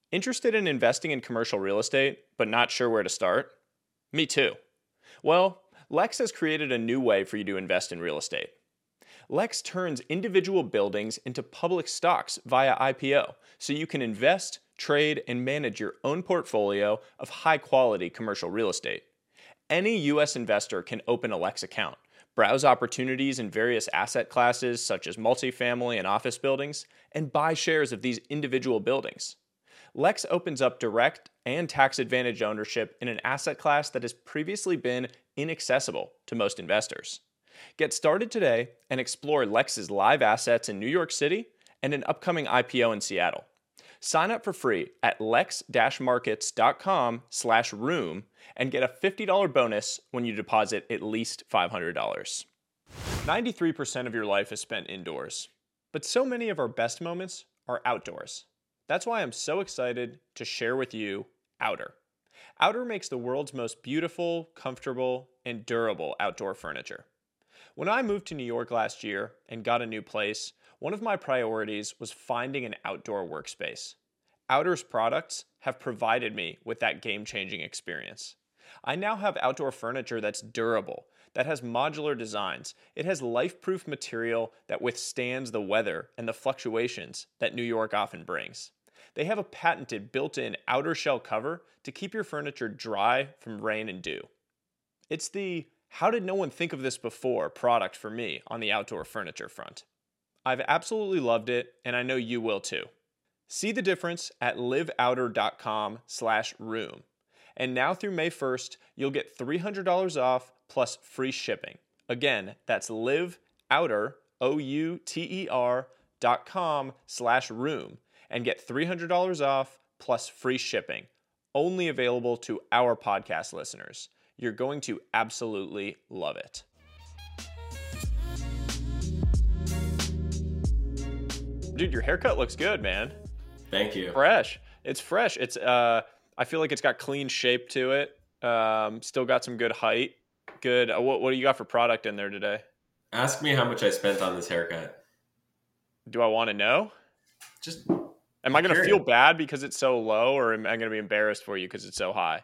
Interested in investing in commercial real estate, but not sure where to start? Me too. Well, Lex has created a new way for you to invest in real estate. Lex turns individual buildings into public stocks via IPO, so you can invest, trade, and manage your own portfolio of high quality commercial real estate. Any U.S. investor can open a Lex account, browse opportunities in various asset classes such as multifamily and office buildings, and buy shares of these individual buildings. Lex opens up direct and tax advantage ownership in an asset class that has previously been inaccessible to most investors. Get started today and explore Lex's live assets in New York City and an upcoming IPO in Seattle. Sign up for free at lex-markets.com/room and get a $50 bonus when you deposit at least $500. 93% of your life is spent indoors, but so many of our best moments are outdoors. That's why I'm so excited to share with you Outer. Outer makes the world's most beautiful, comfortable, and durable outdoor furniture. When I moved to New York last year and got a new place, one of my priorities was finding an outdoor workspace. Outer's products have provided me with that game-changing experience. I now have outdoor furniture that's durable, that has modular designs. It has life-proof material that withstands the weather and the fluctuations that New York often brings. They have a patented built-in outer shell cover to keep your furniture dry from rain and dew. It's the "how did no one think of this before" product for me on the outdoor furniture front. I've absolutely loved it, and I know you will too. See the difference at liveouter.com/room. And now through May 1st, you'll get $300 off plus free shipping. Again, that's liveouter, outer.com/room, and get $300 off plus free shipping. Only available to our podcast listeners. You're going to absolutely love it. Dude, your haircut looks good, man. Thank you. Fresh. It's fresh. It's I feel like it's got clean shape to it. Still got some good height. Good. What do you got for product in there today? Ask me how much I spent on this haircut. Do I want to know? Just am I going to feel bad because it's so low, or am I going to be embarrassed for you because it's so high?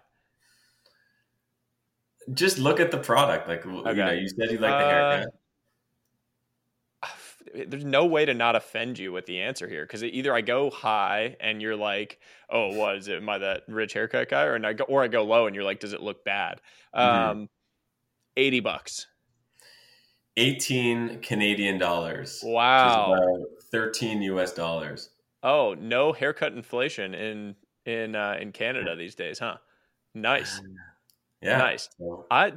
Just look at the product. Like, okay. You said you like the haircut. There's no way to not offend you with the answer here, because either I go high and you're like, "Oh, what is it? Am I that rich haircut guy?" Or I go low and you're like, "Does it look bad?" $80. 18 Canadian dollars. Wow. Which is about 13 US dollars. Oh, no haircut inflation in Canada these days, huh? Nice. Yeah. Nice. I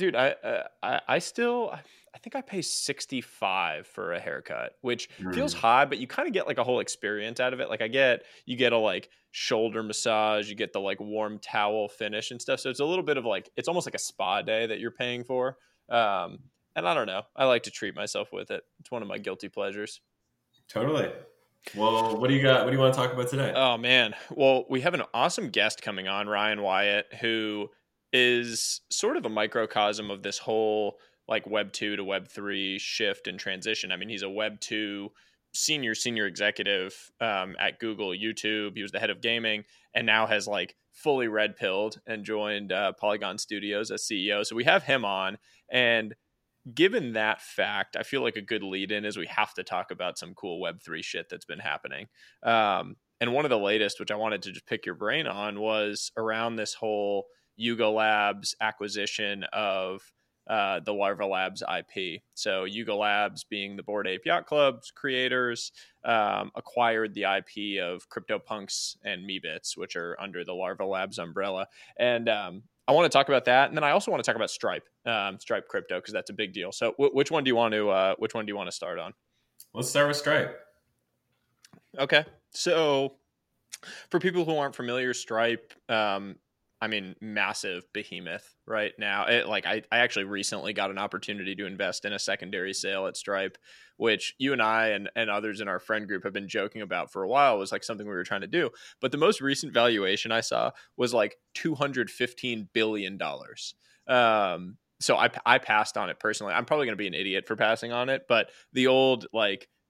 think I pay $65 for a haircut, which feels high, but you kind of get like a whole experience out of it. Like you get a like shoulder massage, you get the like warm towel finish and stuff. So it's a little bit of like, it's almost like a spa day that you're paying for. And I don't know. I like to treat myself with it. It's one of my guilty pleasures. Totally. Well, what do you got? What do you want to talk about today? Oh man. Well, we have an awesome guest coming on, Ryan Wyatt, who is sort of a microcosm of this whole like Web 2 to Web 3 shift and transition. I mean, he's a Web 2 senior executive at Google, YouTube. He was the head of gaming and now has like fully red pilled and joined Polygon Studios as CEO. So we have him on, and given that fact, I feel like a good lead in is we have to talk about some cool Web 3 shit that's been happening. And one of the latest, which I wanted to just pick your brain on, was around this whole Yuga Labs acquisition of the Larva Labs IP. So Yuga Labs, being the Bored Ape Yacht Club's creators, acquired the IP of CryptoPunks and Meebits, which are under the Larva Labs umbrella. And I want to talk about that, and then I also want to talk about Stripe, Stripe Crypto, because that's a big deal. So which one do you want to start on? Let's start with Stripe. Okay, so for people who aren't familiar, Stripe, I mean, massive behemoth right now. I actually recently got an opportunity to invest in a secondary sale at Stripe, which you and I and others in our friend group have been joking about for a while. It was like something we were trying to do. But the most recent valuation I saw was like $215 billion. So I passed on it personally. I'm probably going to be an idiot for passing on it, but the old like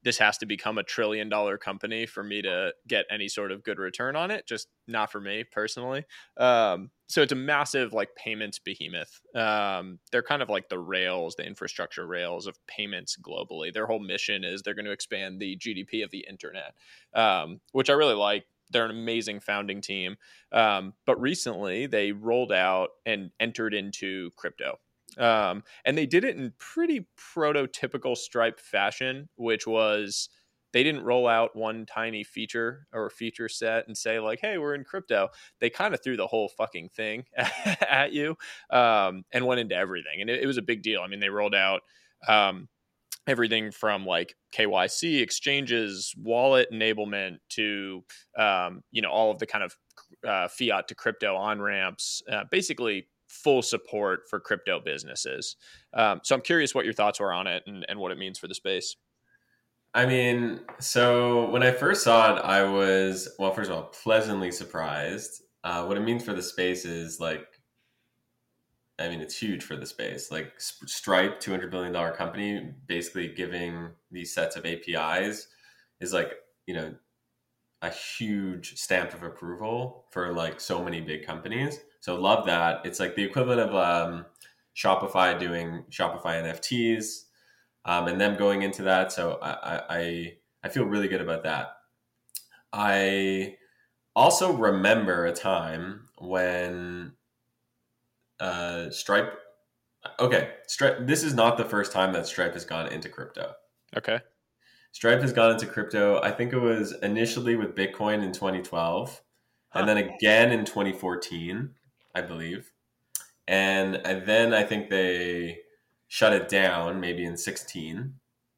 this has to become a $1 trillion company for me to get any sort of good return on it. Just not for me personally. So it's a massive like payments behemoth. They're kind of like the rails, the infrastructure rails of payments globally. Their whole mission is they're going to expand the GDP of the internet, which I really like. They're an amazing founding team. But recently they rolled out and entered into crypto. And they did it in pretty prototypical Stripe fashion, which was they didn't roll out one tiny feature or feature set and say like, hey, we're in crypto. They kind of threw the whole fucking thing at you, and went into everything. And it was a big deal. I mean, they rolled out everything from like KYC, exchanges, wallet enablement to, all of the kind of fiat to crypto on ramps, basically full support for crypto businesses. So I'm curious what your thoughts were on it and what it means for the space. I mean, so when I first saw it, I was, well, first of all, pleasantly surprised. What it means for the space is like, I mean, it's huge for the space. Like Stripe, $200 billion company, basically giving these sets of APIs is like, a huge stamp of approval for like so many big companies. So love that. It's like the equivalent of Shopify doing Shopify NFTs, and them going into that. So I feel really good about that. I also remember a time when Stripe. Okay, Stripe. This is not the first time that Stripe has gone into crypto. Okay. Stripe has gone into crypto. I think it was initially with Bitcoin in 2012, and then again in 2014, I believe. And then I think they shut it down maybe in 16.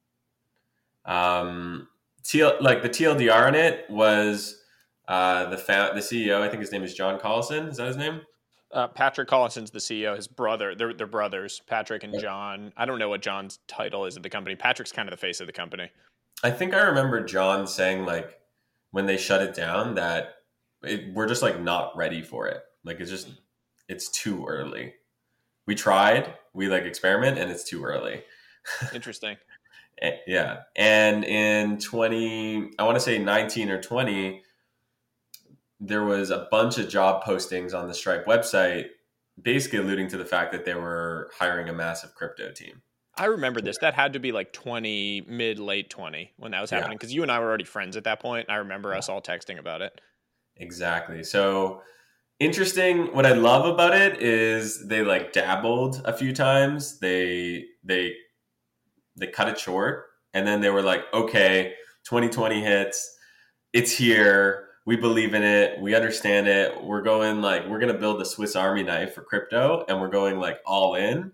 Like the TLDR on it was the CEO. I think his name is John Collison. Is that his name? Patrick Collison's the CEO. His brother, they're brothers, Patrick and John. I don't know what John's title is at the company. Patrick's kind of the face of the company. I think I remember John saying like when they shut it down that we're just like not ready for it. Like it's too early. We tried, we like experiment, and it's too early. Interesting. Yeah. And in I want to say 19 or 20, there was a bunch of job postings on the Stripe website, basically alluding to the fact that they were hiring a massive crypto team. I remember this. That had to be like 20, late 20 when that was happening. Because you and I were already friends at that point. I remember us all texting about it. Exactly. So interesting. What I love about it is they like dabbled a few times. They cut it short, and then they were like, okay, 2020 hits. It's here. We believe in it. We understand it. We're going we're going to build the Swiss Army knife for crypto, and we're going like all in.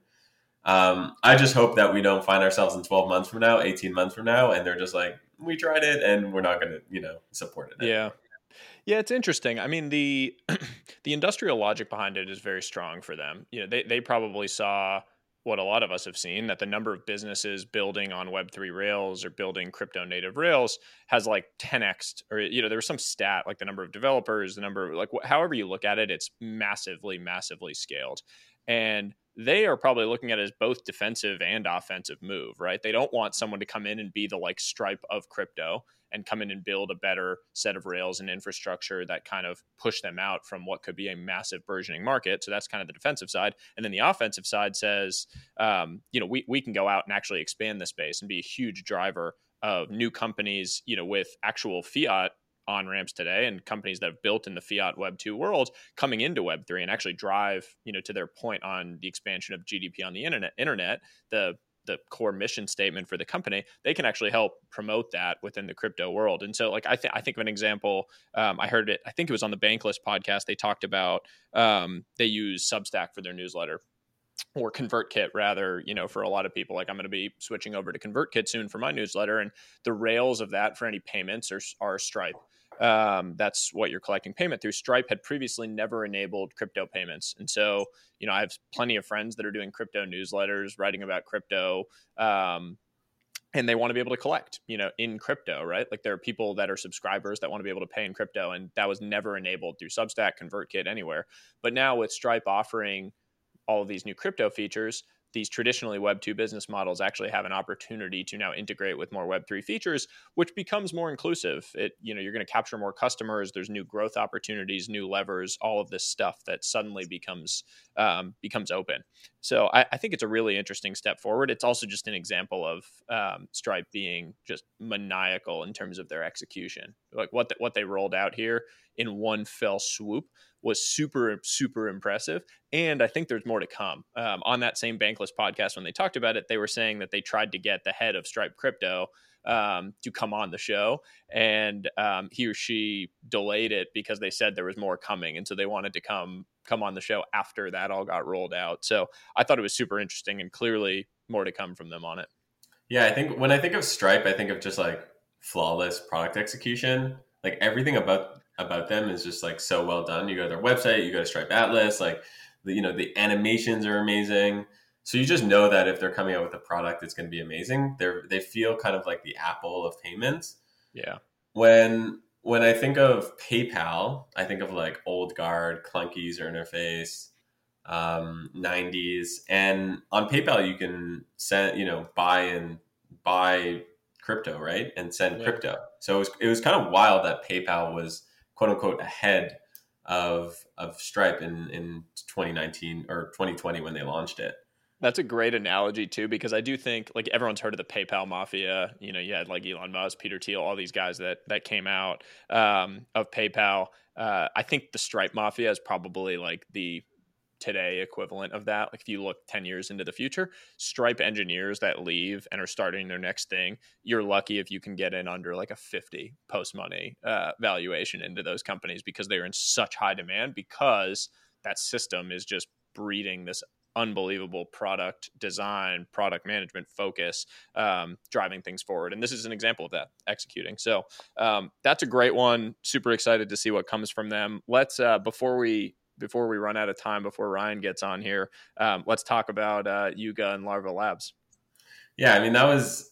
I just hope that we don't find ourselves in 12 months from now, 18 months from now, and they're just like, we tried it and we're not going to, support it. Yeah. Yeah, it's interesting. I mean, the industrial logic behind it is very strong for them. They probably saw what a lot of us have seen, that the number of businesses building on Web3 rails or building crypto native rails has like 10x, or there was some stat like the number of developers, the number of however you look at it, it's massively scaled. And they are probably looking at it as both defensive and offensive move, right? They don't want someone to come in and be the like Stripe of crypto and come in and build a better set of rails and infrastructure that kind of push them out from what could be a massive burgeoning market. So that's kind of the defensive side. And then the offensive side says, we can go out and actually expand the space and be a huge driver of new companies, with actual fiat on ramps today and companies that have built in the fiat Web 2 world coming into Web 3 and actually drive, to their point on the expansion of GDP on the internet, the core mission statement for the company, they can actually help promote that within the crypto world. And so I think of an example, I heard it, I think it was on the Bankless podcast. They talked about, they use Substack for their newsletter, or ConvertKit rather, for a lot of people. Like I'm going to be switching over to ConvertKit soon for my newsletter, and the rails of that for any payments are Stripe. That's what you're collecting payment through. Stripe had previously never enabled crypto payments. And so, I have plenty of friends that are doing crypto newsletters, writing about crypto, and they want to be able to collect, in crypto, right? Like there are people that are subscribers that want to be able to pay in crypto, and that was never enabled through Substack, ConvertKit, anywhere. But now with Stripe offering all of these new crypto features, these traditionally Web 2 business models actually have an opportunity to now integrate with more Web 3 features, which becomes more inclusive. You're going to capture more customers. There's new growth opportunities, new levers, all of this stuff that suddenly becomes open. So I think it's a really interesting step forward. It's also just an example of Stripe being just maniacal in terms of their execution. Like what they rolled out here in one fell swoop was super, super impressive. And I think there's more to come. On that same Bankless podcast, when they talked about it, they were saying that they tried to get the head of Stripe Crypto to come on the show, and he or she delayed it because they said there was more coming, and so they wanted to come on the show after that all got rolled out. So I thought it was super interesting, and clearly more to come from them on it. Yeah, I think when I think of Stripe, I think of just like flawless product execution. Like everything about them is just like so well done. You go to their website, you go to Stripe Atlas, like the animations are amazing. So you just know that if they're coming out with a product, it's going to be amazing. They feel kind of like the Apple of payments. Yeah. When I think of PayPal, I think of like old guard, clunky user interface, 90s. And on PayPal, you can buy crypto, right? And send crypto. So it was kind of wild that PayPal was quote unquote ahead of Stripe in 2019 or 2020 when they launched it. That's a great analogy too, because I do think like everyone's heard of the PayPal mafia. You had like Elon Musk, Peter Thiel, all these guys that came out of PayPal. I think the Stripe mafia is probably like the today equivalent of that. Like if you look 10 years into the future, Stripe engineers that leave and are starting their next thing, you're lucky if you can get in under like a 50 post money valuation into those companies, because they're in such high demand, because that system is just breeding this unbelievable product design, product management focus, driving things forward. And this is an example of that executing. So that's a great one. Super excited to see what comes from them. Let's before we run out of time, before Ryan gets on here, let's talk about Yuga and Larva Labs. Yeah, I mean that was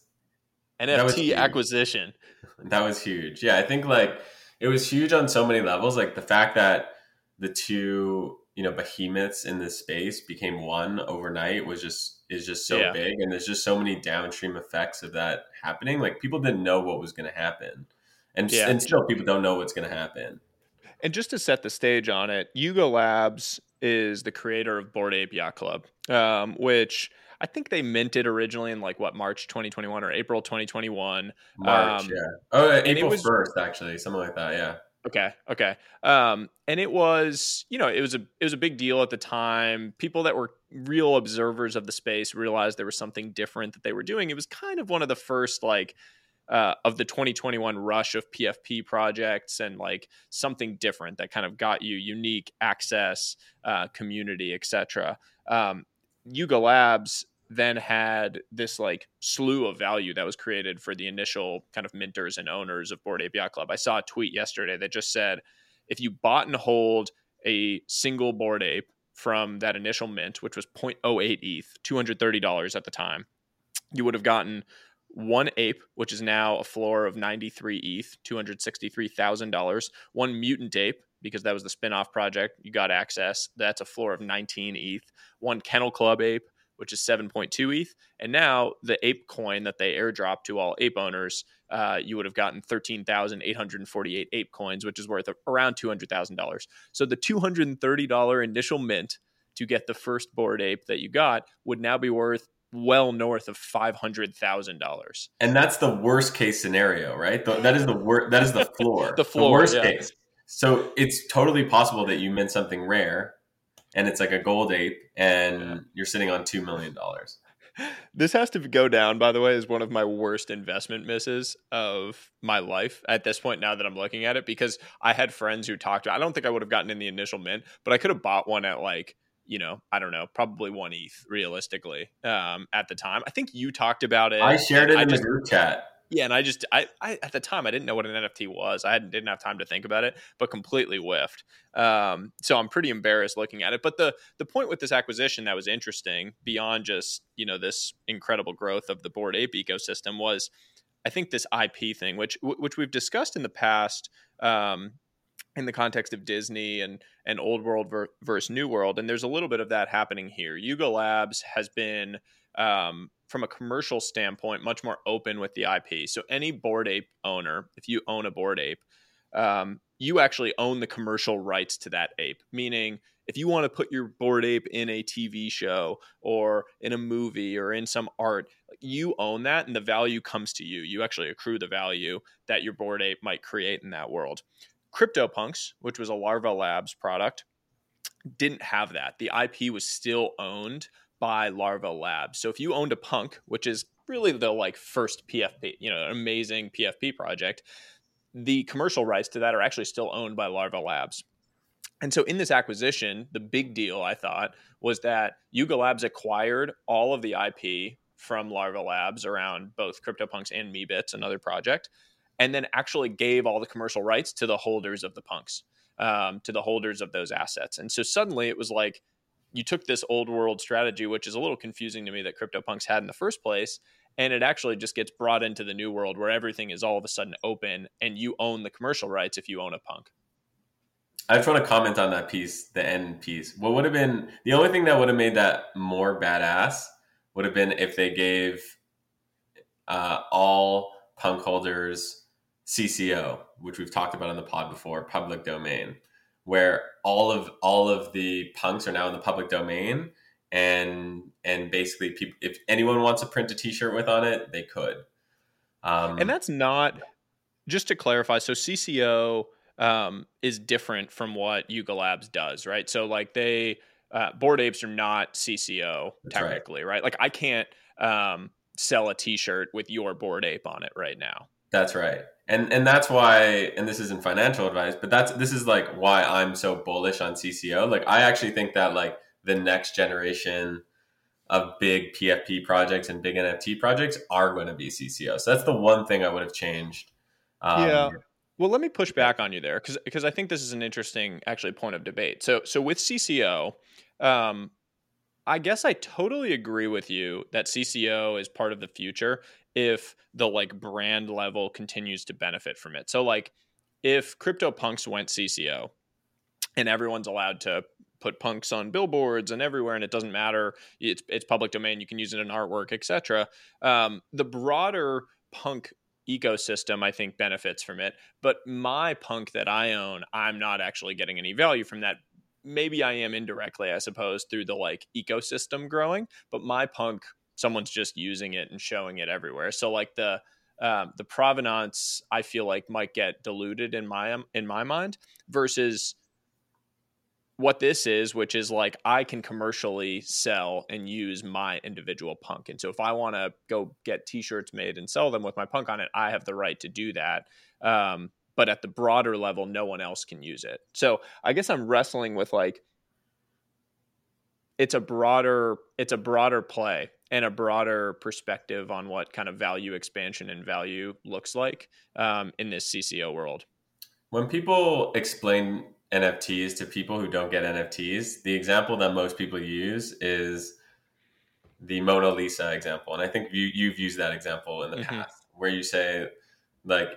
NFT acquisition. That was huge. Yeah, I think like it was huge on so many levels. Like the fact that the two behemoths in this space became one overnight is just so big, and there's just so many downstream effects of that happening. Like people didn't know what was going to happen, and still people don't know what's going to happen. And just to set the stage on it, Yuga Labs is the creator of Bored Ape Yacht Club, which I think they minted originally in like March 2021 or April 2021. March, yeah. Oh, April 1st, actually, something like that. Yeah. Okay. And it was, it was a big deal at the time. People that were real observers of the space realized there was something different that they were doing. It was kind of one of the first of the 2021 rush of PFP projects, and like something different that kind of got you unique access, community, etc. Yuga Labs then had this like slew of value that was created for the initial kind of minters and owners of Bored Ape Yacht Club. I saw a tweet yesterday that just said, if you bought and hold a single Bored Ape from that initial mint, which was 0.08 ETH, $230 at the time, you would have gotten one ape, which is now a floor of 93 ETH, $263,000, one mutant ape, because that was the spinoff project, you got access, that's a floor of 19 ETH, one Kennel Club ape, which is 7.2 ETH. And now the ape coin that they airdropped to all ape owners, you would have gotten 13,848 ape coins, which is worth around $200,000. So the $230 initial mint to get the first Bored Ape that you got would now be worth well north of $500,000. And that's the worst case scenario, right? That is the floor. The floor, the worst case. So it's totally possible that you mint something rare, and it's like a gold ape, and you're sitting on $2 million. This has to go down, by the way, as one of my worst investment misses of my life at this point, now that I'm looking at it, because I had friends who talked to, I don't think I would have gotten in the initial mint, but I could have bought one at like, I don't know, probably one ETH realistically at the time. I think you talked about it. I shared it in the group chat. Yeah, and I at the time I didn't know what an NFT was. I didn't have time to think about it, but completely whiffed. So I'm pretty embarrassed looking at it. But the point with this acquisition that was interesting, beyond just this incredible growth of the Bored Ape ecosystem, was I think this IP thing, which we've discussed in the past. in the context of Disney and old world versus new world. And there's a little bit of that happening here. Yuga Labs has been, from a commercial standpoint, much more open with the IP. So any Bored Ape owner, if you own a Bored Ape, you actually own the commercial rights to that ape, meaning if you want to put your Bored Ape in a TV show or in a movie or in some art, you own that and the value comes to you. You actually accrue the value that your Bored Ape might create in that world. CryptoPunks, which was a Larva Labs product, didn't have that. The IP was still owned by Larva Labs. So if you owned a punk, which is really the like first PFP, an amazing PFP project, the commercial rights to that are actually still owned by Larva Labs. And so in this acquisition, the big deal, I thought, was that Yuga Labs acquired all of the IP from Larva Labs around both CryptoPunks and Meebits, another project, and then actually gave all the commercial rights to the holders of the punks, to the holders of those assets. And so suddenly it was like you took this old world strategy, which is a little confusing to me that CryptoPunks had in the first place, and it actually just gets brought into the new world where everything is all of a sudden open and you own the commercial rights if you own a punk. I just want to comment on that piece, the end piece. What would have been the only thing that would have made that more badass would have been if they gave all punk holders CCO, which we've talked about on the pod before, public domain, where all of the punks are now in the public domain, and basically, people, if anyone wants to print a T-shirt with on it, they could. And that's not, just to clarify. So CCO is different from what Yuga Labs does, right? So like Bored Apes are not CCO technically, right? Like I can't sell a T-shirt with your Bored Ape on it right now. That's right. And that's why, and this isn't financial advice, but this is like why I'm so bullish on CCO. Like I actually think that like the next generation of big PFP projects and big NFT projects are going to be CCO. So that's the one thing I would have changed. Yeah. Well, let me push back on you there because I think this is an interesting actually point of debate. So with CCO, I guess I totally agree with you that CCO is part of the future if the like brand level continues to benefit from it. So like if CryptoPunks went CCO and everyone's allowed to put punks on billboards and everywhere and it doesn't matter, it's public domain, you can use it in artwork, etc. The broader punk ecosystem I think benefits from it, but my punk that I own, I'm not actually getting any value from that. Maybe I am indirectly, I suppose, through the like ecosystem growing, but my punk, someone's just using it and showing it everywhere. So like the provenance, I feel like might get diluted in my mind versus what this is, which is like I can commercially sell and use my individual punk. And so if I want to go get T-shirts made and sell them with my punk on it, I have the right to do that. But at the broader level, no one else can use it. So I guess I'm wrestling with like, it's a broader play and a broader perspective on what kind of value expansion and value looks like in this CCO world. When people explain NFTs to people who don't get NFTs, the example that most people use is the Mona Lisa example. And I think you've used that example in the past where you say like,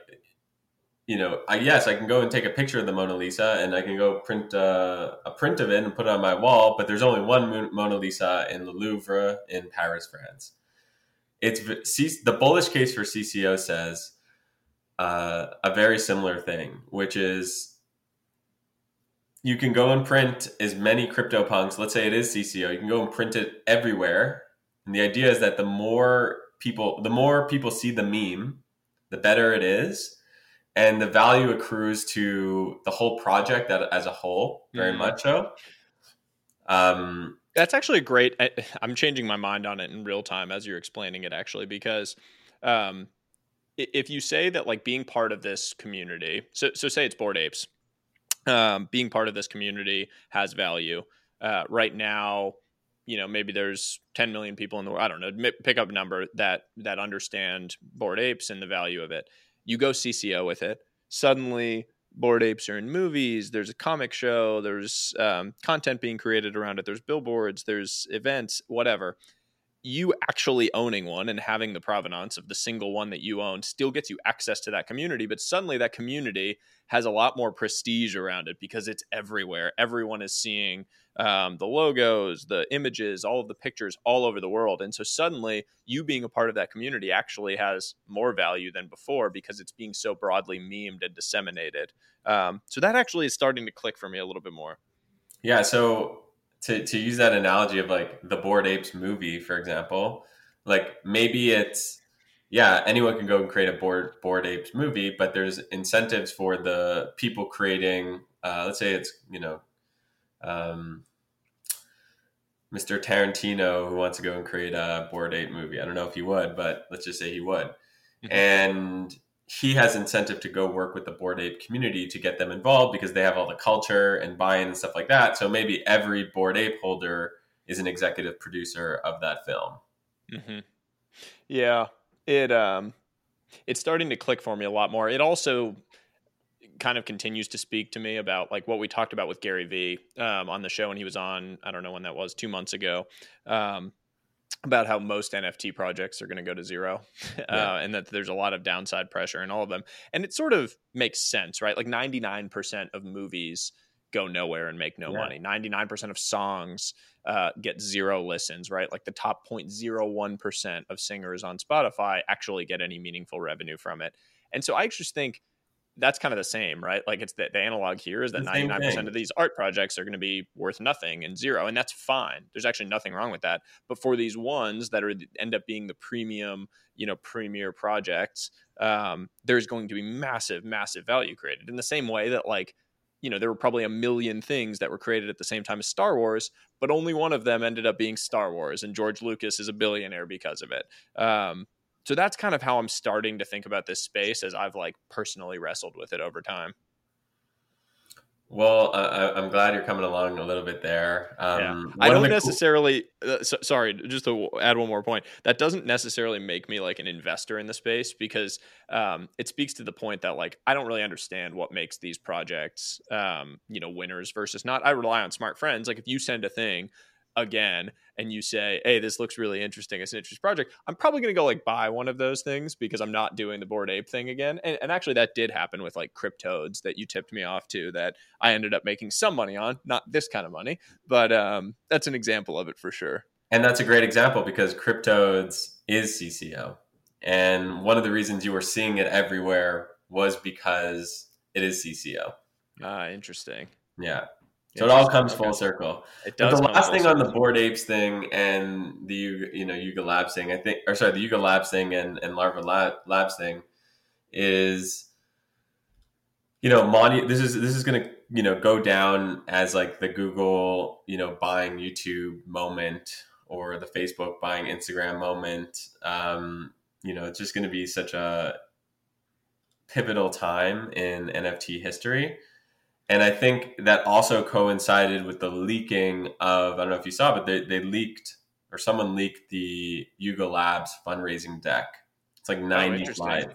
yes, I can go and take a picture of the Mona Lisa and I can go print a print of it and put it on my wall, but there's only one Mona Lisa in the Louvre in Paris, France. The bullish case for CCO says a very similar thing, which is you can go and print as many CryptoPunks. Let's say it is CCO. You can go and print it everywhere. And the idea is that the more people see the meme, the better it is. And the value accrues to the whole project as a whole, very much so. That's actually great. I'm changing my mind on it in real time as you're explaining it, actually, because if you say that like being part of this community, so say it's Bored Apes, being part of this community has value. Right now, maybe there's 10 million people in the world. I don't know, pick up a number that understand Bored Apes and the value of it. You go CCO with it. Suddenly, Bored Apes are in movies. There's a comic show. There's content being created around it. There's billboards. There's events. Whatever. you actually owning one and having the provenance of the single one that you own still gets you access to that community, but suddenly that community has a lot more prestige around it because it's everywhere. Everyone is seeing the logos, the images, all of the pictures all over the world. And so suddenly you being a part of that community actually has more value than before because it's being so broadly memed and disseminated. So that actually is starting to click for me a little bit more. Yeah. So to use that analogy of like the Bored Apes movie, for example, like maybe it's, yeah, anyone can go and create a Bored Apes movie, but there's incentives for the people creating, let's say it's, Mr. Tarantino who wants to go and create a Bored Ape movie. I don't know if he would, but let's just say he would. Mm-hmm. And he has incentive to go work with the Bored Ape community to get them involved because they have all the culture and buy-in and stuff like that. So maybe every Bored Ape holder is an executive producer of that film. Mm-hmm. Yeah, it's starting to click for me a lot more. It also kind of continues to speak to me about like what we talked about with Gary Vee on the show when he was on, I don't know when that was, 2 months ago, about how most NFT projects are going to go to zero and that there's a lot of downside pressure in all of them. And it sort of makes sense, right? Like 99% of movies go nowhere and make no money. 99% of songs get 0 listens, right? Like the top 0.01% of singers on Spotify actually get any meaningful revenue from it. And so I just think that's kind of the same, right? Like it's the analog here is that 99% of these art projects are going to be worth nothing and 0. And that's fine. There's actually nothing wrong with that. But for these ones that end up being the premium, premier projects, there's going to be massive, massive value created in the same way that like, there were probably a million things that were created at the same time as Star Wars, but only one of them ended up being Star Wars. And George Lucas is a billionaire because of it. So that's kind of how I'm starting to think about this space as I've like personally wrestled with it over time. Well, I'm glad you're coming along a little bit there. I don't necessarily, sorry, just to add one more point, that doesn't necessarily make me like an investor in the space because it speaks to the point that like, I don't really understand what makes these projects, winners versus not. I rely on smart friends. Like if you send a thing again and you say, hey, this looks really interesting, it's an interesting project, I'm probably going to go like buy one of those things because I'm not doing the Bored Ape thing again. And actually that did happen with like Cryptodes that you tipped me off to that I ended up making some money on, not this kind of money, but that's an example of it for sure. And that's a great example because Cryptodes is CCO. And one of the reasons you were seeing it everywhere was because it is CCO. Interesting. Yeah. So it all comes full circle. It does. But the last thing on the Bored Apes thing and the Yuga Labs thing, the Yuga Labs thing and Larva Labs thing is, this is going to, go down as like the Google, buying YouTube moment or the Facebook buying Instagram moment. It's just going to be such a pivotal time in NFT history. And I think that also coincided with the leaking of, I don't know if you saw, but they leaked, or someone leaked the Yuga Labs fundraising deck. It's like 90 slides,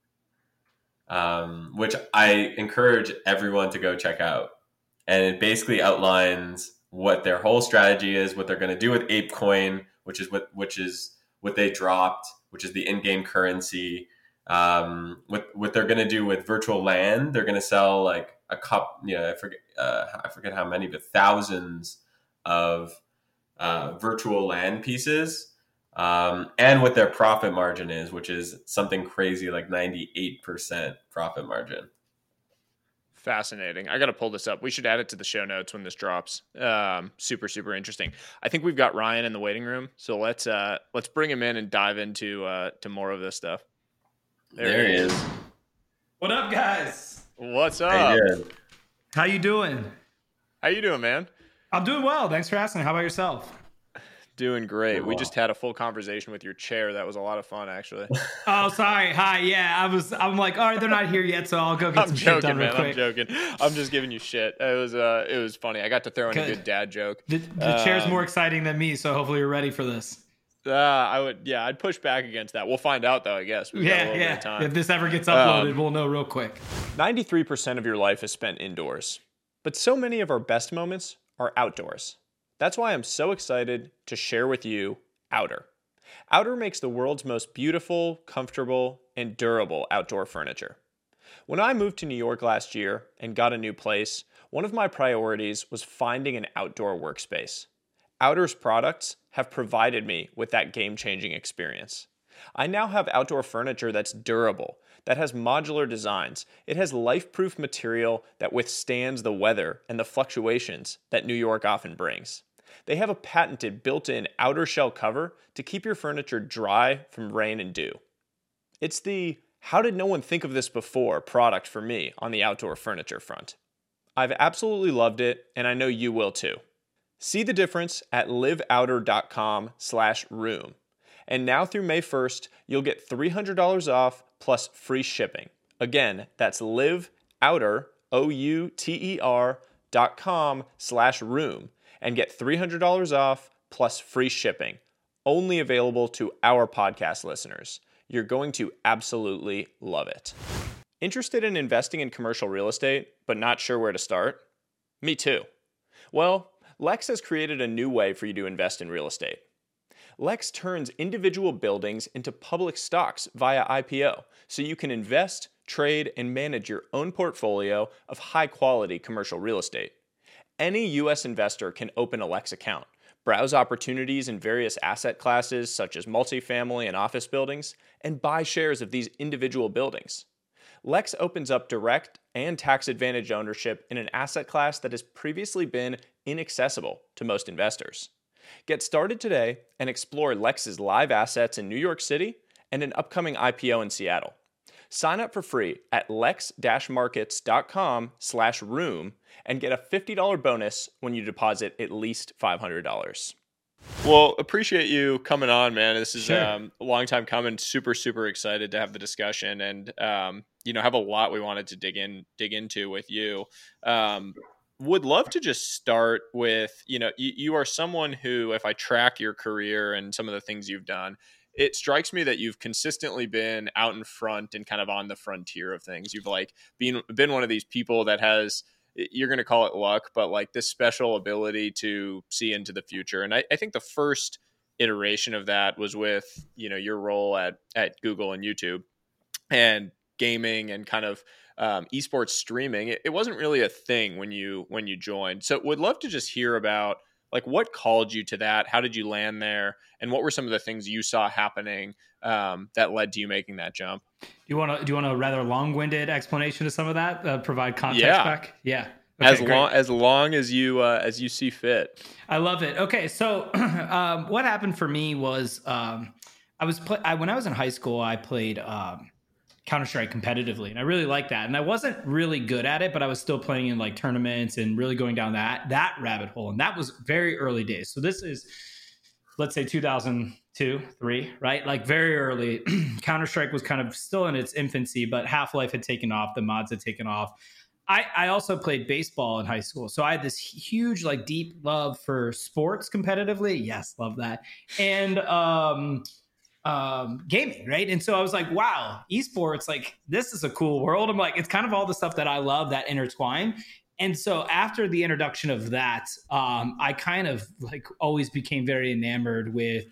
which I encourage everyone to go check out. And it basically outlines what their whole strategy is, what they're going to do with ApeCoin, which is what they dropped, which is the in-game currency. What they're going to do with virtual land. They're going to sell like a cup, I forget how many, but thousands of virtual land pieces, and what their profit margin is, which is something crazy like 98% profit margin. Fascinating. I got to pull this up. We should add it to the show notes when this drops. Super, super interesting. I think we've got Ryan in the waiting room, so let's bring him in and dive into to more of this stuff. There he is. What up, guys? What's up? How you doing? How you doing, man? I'm doing well. Thanks for asking. How about yourself? Doing great. Cool. We just had a full conversation with your chair. That was a lot of fun, actually. Oh, sorry. Hi. Yeah, I'm like, all right, they're not here yet, so I'll go get some shit done real quick. I'm joking. I'm just giving you shit. It was funny. I got to throw in a good dad joke. The chair's more exciting than me, so hopefully you're ready for this. I'd push back against that. We'll find out though, I guess. Yeah. If this ever gets uploaded, we'll know real quick. 93% of your life is spent indoors, but so many of our best moments are outdoors. That's why I'm so excited to share with you Outer. Outer makes the world's most beautiful, comfortable, and durable outdoor furniture. When I moved to New York last year and got a new place, one of my priorities was finding an outdoor workspace. Outer's products have provided me with that game-changing experience. I now have outdoor furniture that's durable, that has modular designs. It has life-proof material that withstands the weather and the fluctuations that New York often brings. They have a patented built-in outer shell cover to keep your furniture dry from rain and dew. It's the "how did no one think of this before" product for me on the outdoor furniture front. I've absolutely loved it, and I know you will too. See the difference at liveouter.com/room. And now through May 1st, you'll get $300 off plus free shipping. Again, that's liveouter, OUTER.com/room, and get $300 off plus free shipping. Only available to our podcast listeners. You're going to absolutely love it. Interested in investing in commercial real estate, but not sure where to start? Me too. Well, Lex has created a new way for you to invest in real estate. Lex turns individual buildings into public stocks via IPO, so you can invest, trade, and manage your own portfolio of high-quality commercial real estate. Any U.S. investor can open a Lex account, browse opportunities in various asset classes such as multifamily and office buildings, and buy shares of these individual buildings. Lex opens up direct and tax-advantaged ownership in an asset class that has previously been inaccessible to most investors. Get started today and explore Lex's live assets in New York City and an upcoming IPO in Seattle. Sign up for free at lex-markets.com/room and get a $50 bonus when you deposit at least $500. Well, appreciate you coming on, man. This is a long time coming. Super, super excited to have the discussion and, have a lot we wanted to dig into with you. Would love to just start with, you are someone who, if I track your career and some of the things you've done, it strikes me that you've consistently been out in front and kind of on the frontier of things. You've been one of these people that has, you're going to call it luck, but this special ability to see into the future. And I think the first iteration of that was with, your role at Google and YouTube and gaming and kind of esports streaming. It wasn't really a thing when you joined. So would love to just hear about what called you to that? How did you land there? And what were some of the things you saw happening that led to you making that jump? Do you want a rather long-winded explanation of some of that? Provide context back? Yeah. Okay, as long as you see fit. I love it. Okay, so what happened for me was when I was in high school, I played Counter-Strike competitively, and I really liked that. And I wasn't really good at it, but I was still playing in tournaments and really going down that rabbit hole. And that was very early days. So this is, let's say 2002, 3, right? Very early. Counter-Strike was kind of still in its infancy, but Half-Life had taken off. The mods had taken off. I also played baseball in high school. So I had this huge, deep love for sports competitively. Yes, love that. And gaming, right? And so I was like, wow, esports, this is a cool world. I'm like, it's kind of all the stuff that I love that intertwine. And so after the introduction of that, I kind of always became very enamored with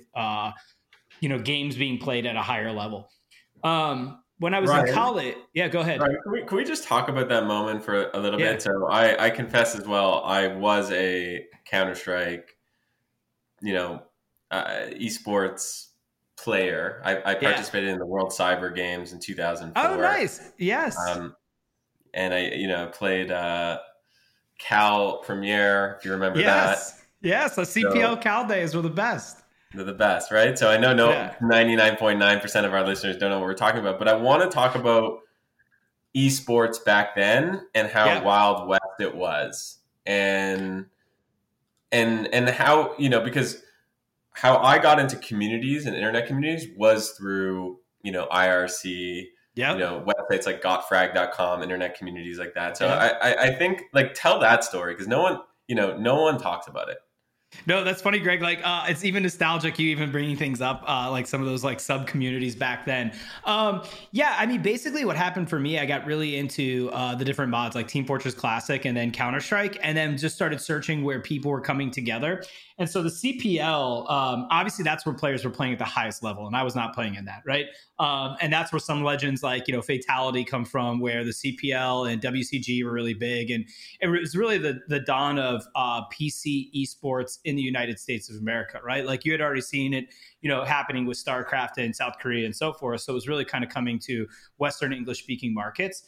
games being played at a higher level. When I was in college, yeah, go ahead. Right. Can we just talk about that moment for a little bit? So I confess as well, I was a Counter-Strike, esports player. I participated in the World Cyber Games in 2004. Oh, nice. Yes. And I, played Cal Premier, if you remember that. Yes, the CPL Cal days were the best. They're the best, right? So I know 99.9% of our listeners don't know what we're talking about, but I want to talk about esports back then and how Wild West it was. And how, because how I got into communities and internet communities was through, IRC, websites like gotfrag.com, internet communities like that. So I think tell that story because no one talks about it. No, that's funny, Greg. Like, it's even nostalgic. You even bringing things up, like some of those like sub communities back then. Yeah, I mean, basically, what happened for me, I got really into the different mods, like Team Fortress Classic, and then Counter Strike, and then just started searching where people were coming together. And so the CPL, obviously, that's where players were playing at the highest level, and I was not playing in that, right? And that's where some legends like Fatality come from, where the CPL and WCG were really big, and it was really the dawn of PC esports in the United States of America, right? Like you had already seen it, happening with StarCraft in South Korea and so forth. So it was really kind of coming to Western English speaking markets.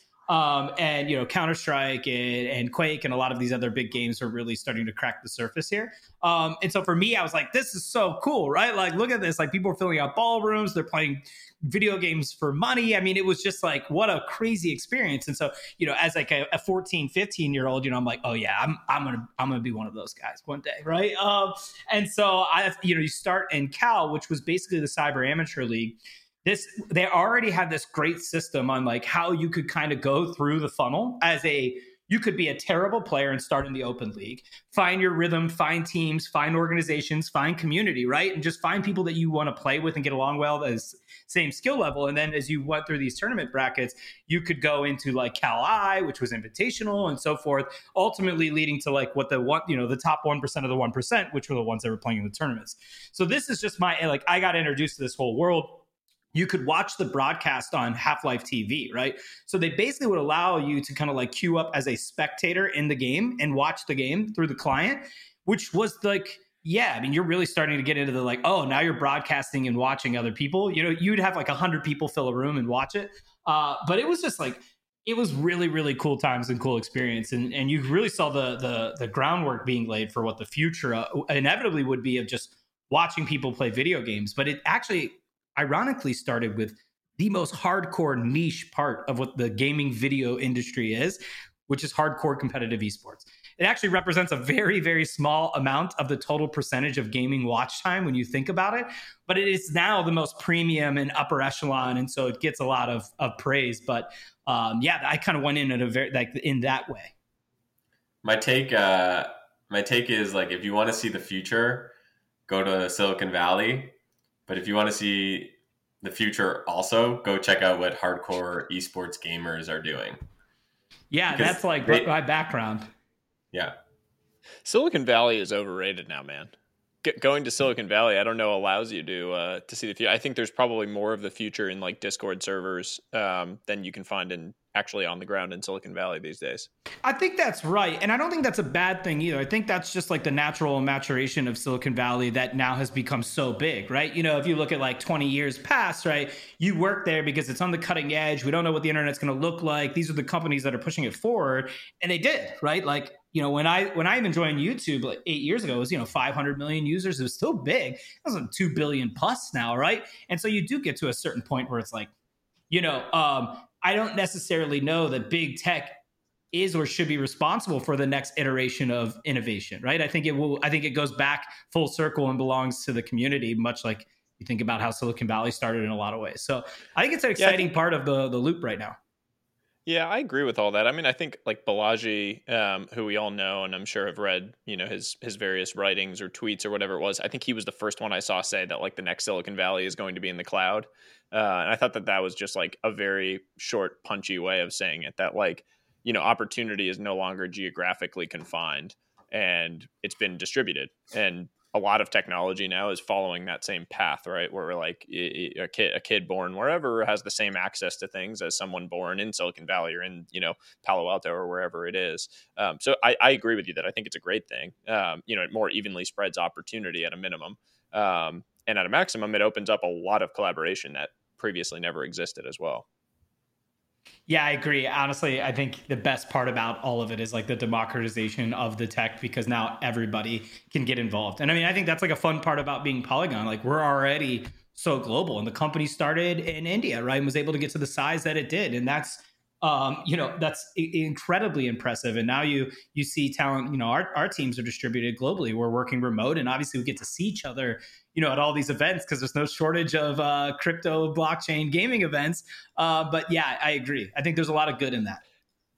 And Counter Strike and Quake and a lot of these other big games are really starting to crack the surface here. And so for me, I was like, this is so cool, right? Like, look at this. Like, people are filling out ballrooms. They're playing video games for money. I mean, it was just like, what a crazy experience. And so, as like a 14, 15-year-old, I'm like, oh yeah, I'm gonna be one of those guys one day, right? And so you start in Cal, which was basically the Cyber Amateur League. They already had this great system on like how you could kind of go through the funnel you could be a terrible player and start in the open league, find your rhythm, find teams, find organizations, find community, right? And just find people that you want to play with and get along well as same skill level. And then as you went through these tournament brackets, you could go into like Cal I, which was invitational and so forth, ultimately leading to like what the top 1% of the 1%, which were the ones that were playing in the tournaments. So this is just I got introduced to this whole world. You could watch the broadcast on Half-Life TV, right? So they basically would allow you to kind of like queue up as a spectator in the game and watch the game through the client, which was like, yeah, I mean, you're really starting to get into the like, oh, now you're broadcasting and watching other people. You'd have like 100 people fill a room and watch it. But it was just like, it was really, really cool times and cool experience. And you really saw the groundwork being laid for what the future inevitably would be of just watching people play video games. But it actually ironically started with the most hardcore niche part of what the gaming video industry is, which is hardcore competitive esports. It actually represents a very, very small amount of the total percentage of gaming watch time when you think about it, but it is now the most premium and upper echelon, and so it gets a lot of praise. But yeah, I kind of went in at in that way. My take is like, if you want to see the future, go to Silicon Valley. But if you want to see the future also, go check out what hardcore esports gamers are doing. Yeah, because that's like my background. Yeah. Silicon Valley is overrated now, man. Going to Silicon Valley, I don't know, allows you to see the future. I think there's probably more of the future in like Discord servers than you can find in actually on the ground in Silicon Valley these days. I think that's right. And I don't think that's a bad thing either. I think that's just like the natural maturation of Silicon Valley that now has become so big, right? If you look at like 20 years past, right, you work there because it's on the cutting edge. We don't know what the internet's going to look like. These are the companies that are pushing it forward. And they did, right? Like, when I even joined YouTube like 8 years ago, it was 500 million users. It was still big. It was like 2 billion plus now, right? And so you do get to a certain point where it's like, I don't necessarily know that big tech is or should be responsible for the next iteration of innovation, right? I think it goes back full circle and belongs to the community, much like you think about how Silicon Valley started in a lot of ways. So I think it's an exciting part of the loop right now. Yeah, I agree with all that. I mean, I think like Balaji, who we all know and I'm sure have read, his various writings or tweets or whatever it was. I think he was the first one I saw say that like the next Silicon Valley is going to be in the cloud. And I thought that was just like a very short, punchy way of saying it, that like, opportunity is no longer geographically confined and it's been distributed. And a lot of technology now is following that same path, right? Where we're like a kid born wherever has the same access to things as someone born in Silicon Valley or in, Palo Alto or wherever it is. So I agree with you that I think it's a great thing. It more evenly spreads opportunity at a minimum. And at a maximum, it opens up a lot of collaboration that previously never existed as well. Yeah, I agree. Honestly, I think the best part about all of it is like the democratization of the tech, because now everybody can get involved. And I mean, I think that's like a fun part about being Polygon. Like, we're already so global, and the company started in India, right? And was able to get to the size that it did. And that's, that's incredibly impressive. And now you see talent, our teams are distributed globally. We're working remote, and obviously we get to see each other, at all these events, because there's no shortage of crypto blockchain gaming events. But yeah, I agree. I think there's a lot of good in that.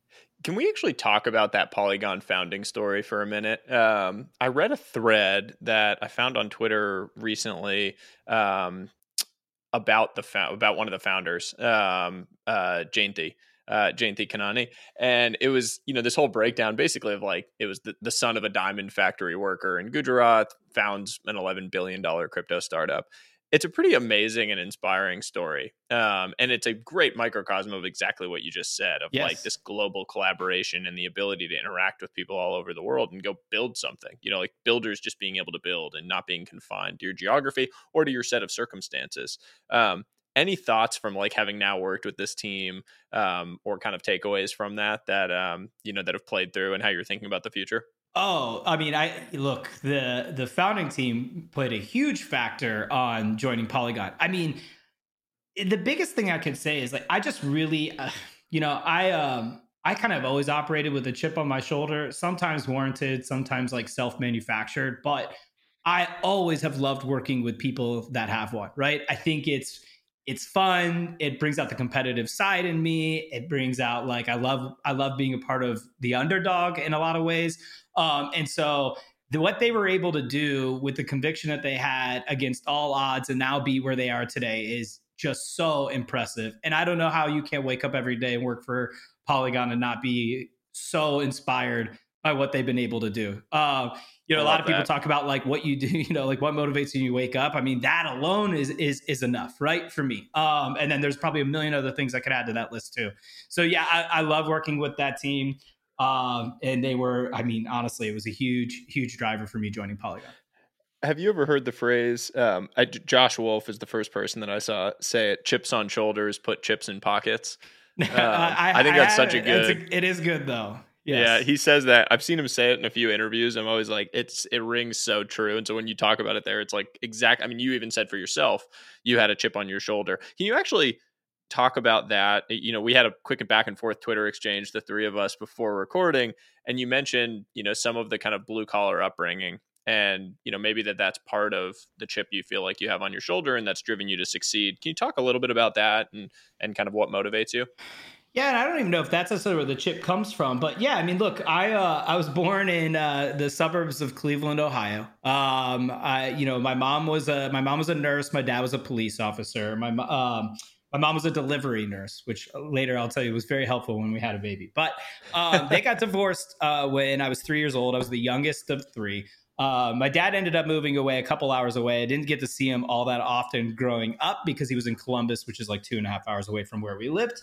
Can we actually talk about that Polygon founding story for a minute? I read a thread that I found on Twitter recently about about one of the founders, Jayanthi Kanani, and it was this whole breakdown basically of like it was the son of a diamond factory worker in Gujarat, founds an $11 billion crypto startup. It's a pretty amazing and inspiring story. And it's a great microcosm of exactly what you just said of like this global collaboration and the ability to interact with people all over the world and go build something, like builders just being able to build and not being confined to your geography or to your set of circumstances. Any thoughts from like having now worked with this team or kind of takeaways from that that have played through and how you're thinking about the future? Oh, I mean, look, the founding team played a huge factor on joining Polygon. I mean, the biggest thing I could say is like I just really, I kind of always operated with a chip on my shoulder, sometimes warranted, sometimes like self-manufactured, but I always have loved working with people that have one, right? I think it's fun. It brings out the competitive side in me. It brings out like I love being a part of the underdog in a lot of ways. And so what they were able to do with the conviction that they had against all odds and now be where they are today is just so impressive. And I don't know how you can't wake up every day and work for Polygon and not be so inspired by what they've been able to do. A lot of people talk about like what you do, like what motivates you when you wake up. I mean, that alone is enough, right? For me. And then there's probably a million other things I could add to that list too. So yeah, I love working with that team. And they were, I mean, honestly, it was a huge, huge driver for me joining Polygon. Have you ever heard the phrase, Josh Wolf is the first person that I saw say it, chips on shoulders, put chips in pockets. I think that's such a good... It is good though. Yes. Yeah, he says that. I've seen him say it in a few interviews. I'm always like, it rings so true. And so when you talk about it there, it's like I mean, you even said for yourself, you had a chip on your shoulder. Can you actually talk about that? We had a quick back and forth Twitter exchange, the three of us before recording. And you mentioned, some of the kind of blue collar upbringing and, maybe that's part of the chip you feel like you have on your shoulder and that's driven you to succeed. Can you talk a little bit about that and kind of what motivates you? Yeah, and I don't even know if that's necessarily where the chip comes from, but yeah, I mean, look, I was born in the suburbs of Cleveland, Ohio. My mom was a nurse, my dad was a police officer. My mom was a delivery nurse, which later I'll tell you was very helpful when we had a baby. But they got divorced when I was 3 years old. I was the youngest of three. My dad ended up moving away a couple hours away. I didn't get to see him all that often growing up because he was in Columbus, which is like 2.5 hours away from where we lived.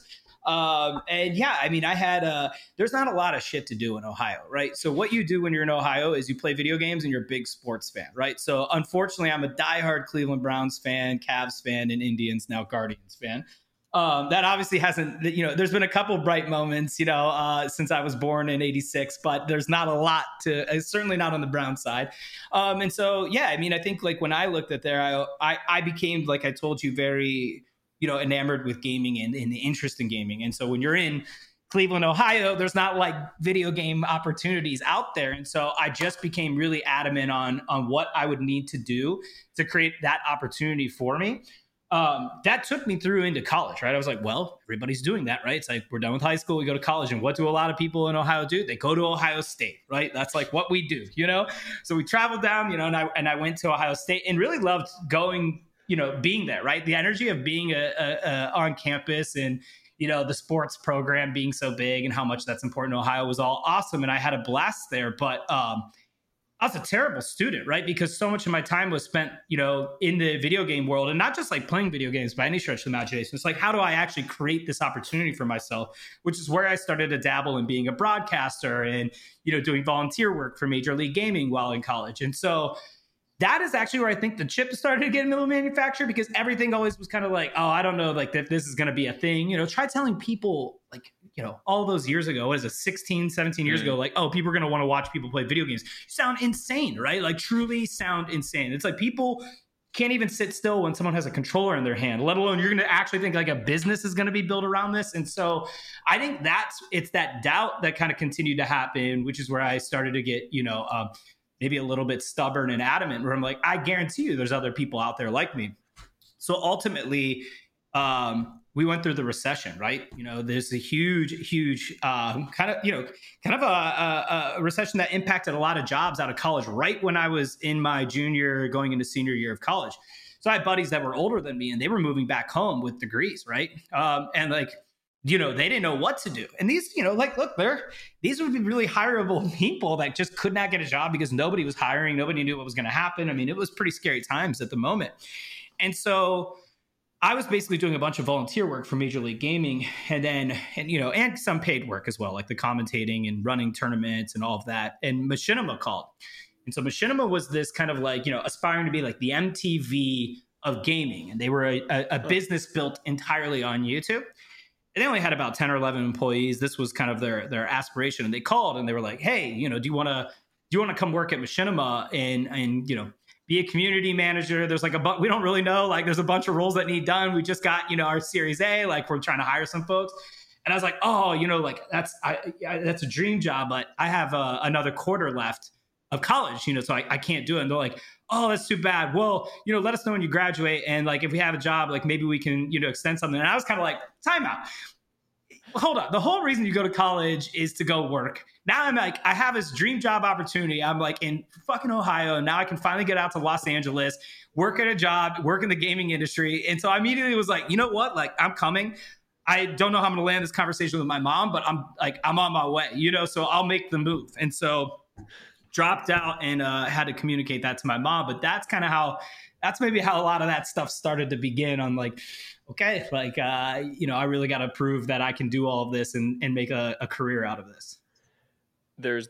And yeah, I mean, there's not a lot of shit to do in Ohio, right? So what you do when you're in Ohio is you play video games and you're a big sports fan, right? So unfortunately, I'm a diehard Cleveland Browns fan, Cavs fan, and Indians, now Guardians fan. That obviously hasn't, there's been a couple bright moments, since I was born in 86, but there's not a lot certainly not on the Brown side. And so, yeah, I mean, I think like when I looked at there, I became, like I told you, very, enamored with gaming and the interest in gaming. And so when you're in Cleveland, Ohio, there's not like video game opportunities out there. And so I just became really adamant on what I would need to do to create that opportunity for me. That took me through into college, right? I was like, well, everybody's doing that, right? It's like, we're done with high school, we go to college. And what do a lot of people in Ohio do? They go to Ohio State, right? That's like what we do, So we traveled down, and I went to Ohio State and really loved going, being there, right? The energy of being on campus and, the sports program being so big and how much that's important to Ohio was all awesome. And I had a blast there, but I was a terrible student, right? Because so much of my time was spent, in the video game world, and not just like playing video games by any stretch of the imagination. It's like, how do I actually create this opportunity for myself? Which is where I started to dabble in being a broadcaster and, doing volunteer work for Major League Gaming while in college. And so that is actually where I think the chip started to get into the manufacture, because everything always was kind of like, oh, I don't know, like that this is going to be a thing. Try telling people like, all those years ago, what is it, 16, 17 years ago, like, oh, people are going to want to watch people play video games. You sound insane, right? Like truly sound insane. It's like people can't even sit still when someone has a controller in their hand, let alone you're going to actually think like a business is going to be built around this. And so I think it's that doubt that kind of continued to happen, which is where I started to get, maybe a little bit stubborn and adamant, where I'm like, I guarantee you there's other people out there like me. So ultimately, we went through the recession, right? There's a huge kind of a recession that impacted a lot of jobs out of college right when I was in my junior going into senior year of college. So I had buddies that were older than me and they were moving back home with degrees, right? And like, they didn't know what to do. And these, look, these would be really hireable people that just could not get a job because nobody was hiring. Nobody knew what was going to happen. I mean, it was pretty scary times at the moment. And so I was basically doing a bunch of volunteer work for Major League Gaming and some paid work as well, like the commentating and running tournaments and all of that. And Machinima called. And so Machinima was this kind of like, aspiring to be like the MTV of gaming. And they were a business built entirely on YouTube. And they only had about 10 or 11 employees. This was kind of their aspiration. And they called and they were like, hey, do you want to come work at Machinima and be a community manager? There's like we don't really know, like there's a bunch of roles that need done. We just got, our Series A, like we're trying to hire some folks. And I was like, oh, like that's a dream job, but I have another quarter left of college, so I can't do it. And they're like, oh, that's too bad. Well, let us know when you graduate. And like, if we have a job, like maybe we can, extend something. And I was kind of like, time out. Hold on. The whole reason you go to college is to go work. Now I'm like, I have this dream job opportunity. I'm like in fucking Ohio. And now I can finally get out to Los Angeles, work at a job, work in the gaming industry. And so I immediately was like, you know what? Like, I'm coming. I don't know how I'm going to land this conversation with my mom, but I'm on my way, so I'll make the move. And so dropped out and had to communicate that to my mom. But that's maybe how a lot of that stuff started to begin on like, okay, like, I really got to prove that I can do all of this and make a career out of this. There's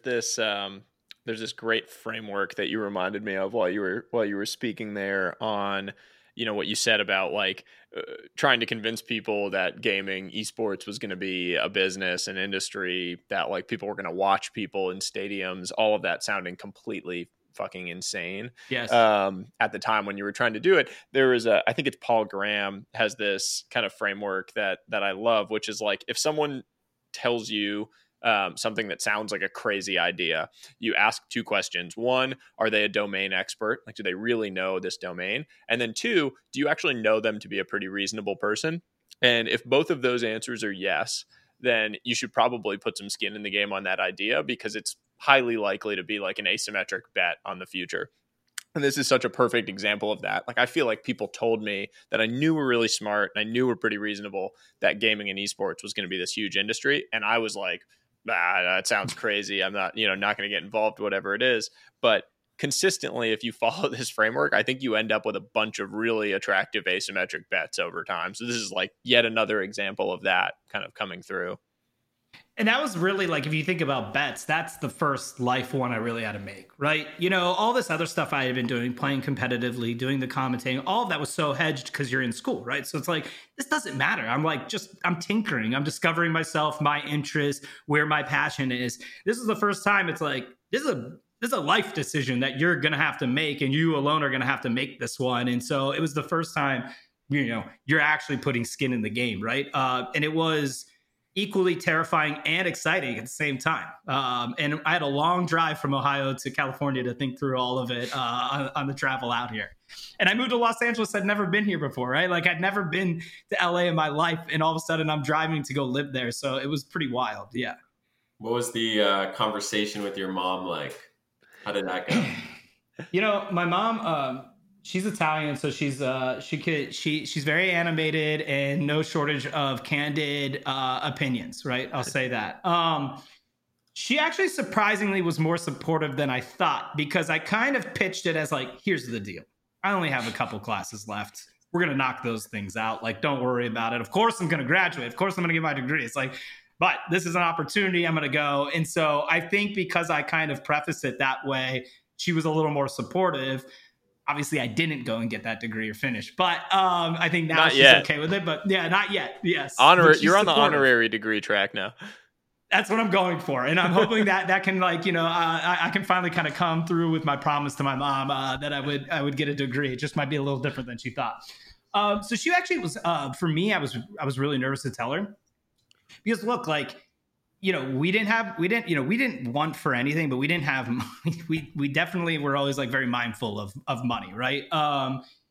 this great framework that you reminded me of while you were speaking there on, what you said about like trying to convince people that gaming esports was going to be a business, an industry, that like people were going to watch people in stadiums, all of that sounding completely fucking insane. Yes. At the time when you were trying to do it, there was I think it's Paul Graham has this kind of framework that I love, which is like, if someone tells you something that sounds like a crazy idea, you ask two questions. One, are they a domain expert? Like, do they really know this domain? And then two, do you actually know them to be a pretty reasonable person? And if both of those answers are yes, then you should probably put some skin in the game on that idea, because it's highly likely to be like an asymmetric bet on the future. And this is such a perfect example of that. Like, I feel like people told me that I knew were really smart and I knew were pretty reasonable, that gaming and esports was going to be this huge industry. And I was like, that sounds crazy. I'm not, not going to get involved, whatever it is. But consistently, if you follow this framework, I think you end up with a bunch of really attractive asymmetric bets over time. So this is like yet another example of that kind of coming through. And that was really like, if you think about bets, that's the first life one I really had to make, right? All this other stuff I had been doing, playing competitively, doing the commentating, all of that was so hedged because you're in school, right? So it's like, this doesn't matter. I'm like, I'm tinkering. I'm discovering myself, my interest, where my passion is. This is the first time it's like, this is a life decision that you're going to have to make, and you alone are going to have to make this one. And so it was the first time, you're actually putting skin in the game, right? And it was equally terrifying and exciting at the same time. And I had a long drive from Ohio to California to think through all of it on the travel out here. And I moved to Los Angeles. I'd never been here before, right? Like, I'd never been to LA in my life. And all of a sudden I'm driving to go live there. So it was pretty wild. Yeah. What was the conversation with your mom like? How did that go? My mom, she's Italian, so she's very animated and no shortage of candid opinions, right? I'll say that. She actually surprisingly was more supportive than I thought, because I kind of pitched it as like, here's the deal. I only have a couple classes left. We're going to knock those things out. Like, don't worry about it. Of course I'm going to graduate. Of course I'm going to get my degree. It's like, but this is an opportunity. I'm going to go. And so I think because I kind of prefaced it that way, she was a little more supportive. Obviously, I didn't go and get that degree or finish, but I think now she's okay with it. But yeah, not yet. Yes, you're on the honorary degree track now. That's what I'm going for, and I'm hoping that can I can finally kind of come through with my promise to my mom that I would get a degree. It just might be a little different than she thought. So she actually was for me. I was really nervous to tell her, because look, like, we didn't want for anything, but we didn't have money. We definitely were always like very mindful of money, right?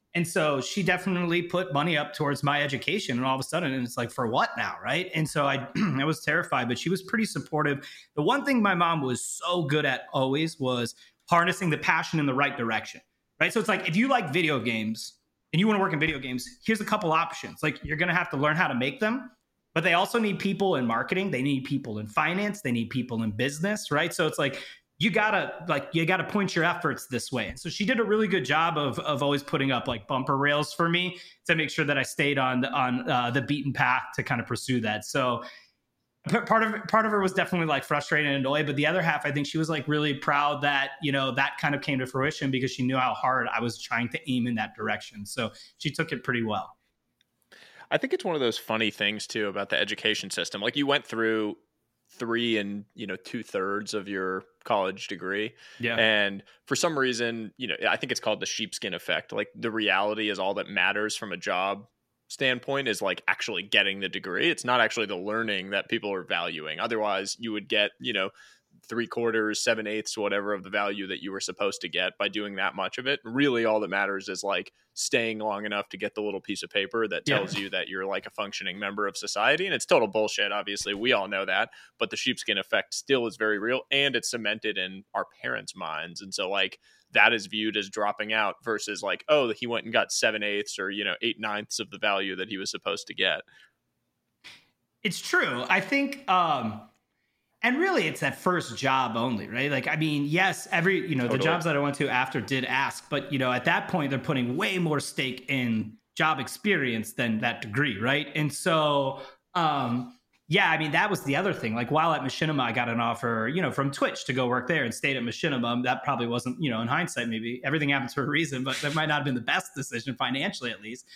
And so she definitely put money up towards my education. And all of a sudden, and it's like, for what now? Right. And so I, I was terrified, but she was pretty supportive. The one thing my mom was so good at always was harnessing the passion in the right direction. Right. So it's like, if you like video games and you want to work in video games, here's a couple options. Like, you're going to have to learn how to make them, but they also need people in marketing. They need people in finance. They need people in business. Right. So it's like, you gotta point your efforts this way. And so she did a really good job of always putting up like bumper rails for me to make sure that I stayed on the beaten path to kind of pursue that. So part of her was definitely like frustrated and annoyed, but the other half, I think she was like really proud that, you know, that kind of came to fruition because she knew how hard I was trying to aim in that direction. So she took it pretty well. I think it's one of those funny things too about the education system. Like, you went through 3 and 2/3 of your college degree. Yeah. And for some reason, I think it's called the sheepskin effect. Like, the reality is all that matters from a job standpoint is like actually getting the degree. It's not actually the learning that people are valuing. Otherwise you would get, 3/4, 7/8, whatever of the value that you were supposed to get by doing that much of it. Really, all that matters is like staying long enough to get the little piece of paper that tells you that you're like a functioning member of society. And it's total bullshit. Obviously, we all know that, but the sheepskin effect still is very real, and it's cemented in our parents' minds. And so like that is viewed as dropping out versus like, oh, he went and got 7/8 or 8/9 of the value that he was supposed to get. It's true. I think, and really, it's that first job only, right? Like, I mean, yes, totally. The jobs that I went to after did ask, but, at that point, they're putting way more stake in job experience than that degree, right? And so, yeah, I mean, that was the other thing. Like, while at Machinima, I got an offer, from Twitch to go work there and stayed at Machinima. That probably wasn't, in hindsight, maybe everything happens for a reason, but that might not have been the best decision financially, at least.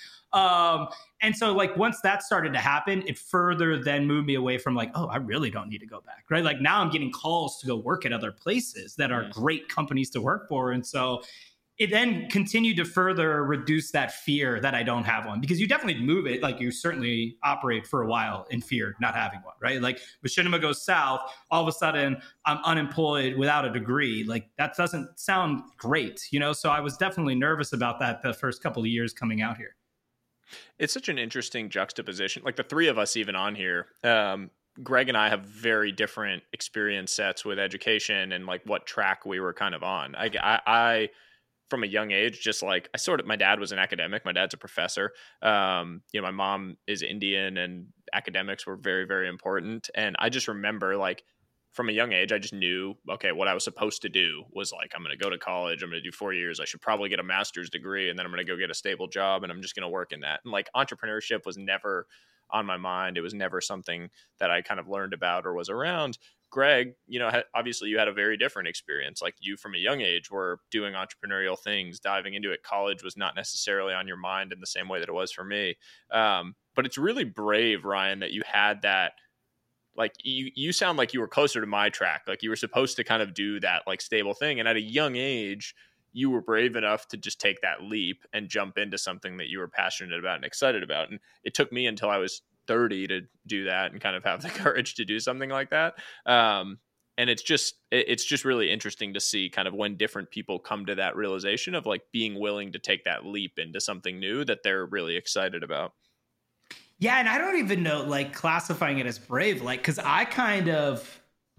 And so like once that started to happen, it further then moved me away from like, oh, I really don't need to go back, right? Like now I'm getting calls to go work at other places that are great companies to work for. And so it then continued to further reduce that fear that I don't have one, because you definitely move it. Like you certainly operate for a while in fear not having one, right? Like Machinima goes south, all of a sudden I'm unemployed without a degree. Like that doesn't sound great, So I was definitely nervous about that the first couple of years coming out here. It's such an interesting juxtaposition. Like the three of us even on here, Greg and I have very different experience sets with education and like what track we were kind of on. I from a young age, just like my dad was an academic. My dad's a professor. My mom is Indian, and academics were very, very important. And I just remember like from a young age, I just knew, okay, what I was supposed to do was like, I'm going to go to college. I'm going to do 4 years. I should probably get a master's degree, and then I'm going to go get a stable job, and I'm just going to work in that. And like entrepreneurship was never on my mind. It was never something that I kind of learned about or was around. Greg, obviously you had a very different experience. Like you from a young age were doing entrepreneurial things, diving into it. College was not necessarily on your mind in the same way that it was for me. But it's really brave, Ryan, that you had that. Like you sound like you were closer to my track. Like you were supposed to kind of do that like stable thing. And at a young age, you were brave enough to just take that leap and jump into something that you were passionate about and excited about. And it took me until I was 30 to do that and kind of have the courage to do something like that. And it's just really interesting to see kind of when different people come to that realization of like being willing to take that leap into something new that they're really excited about. Yeah, and I don't even know, like, classifying it as brave, like, because I kind of,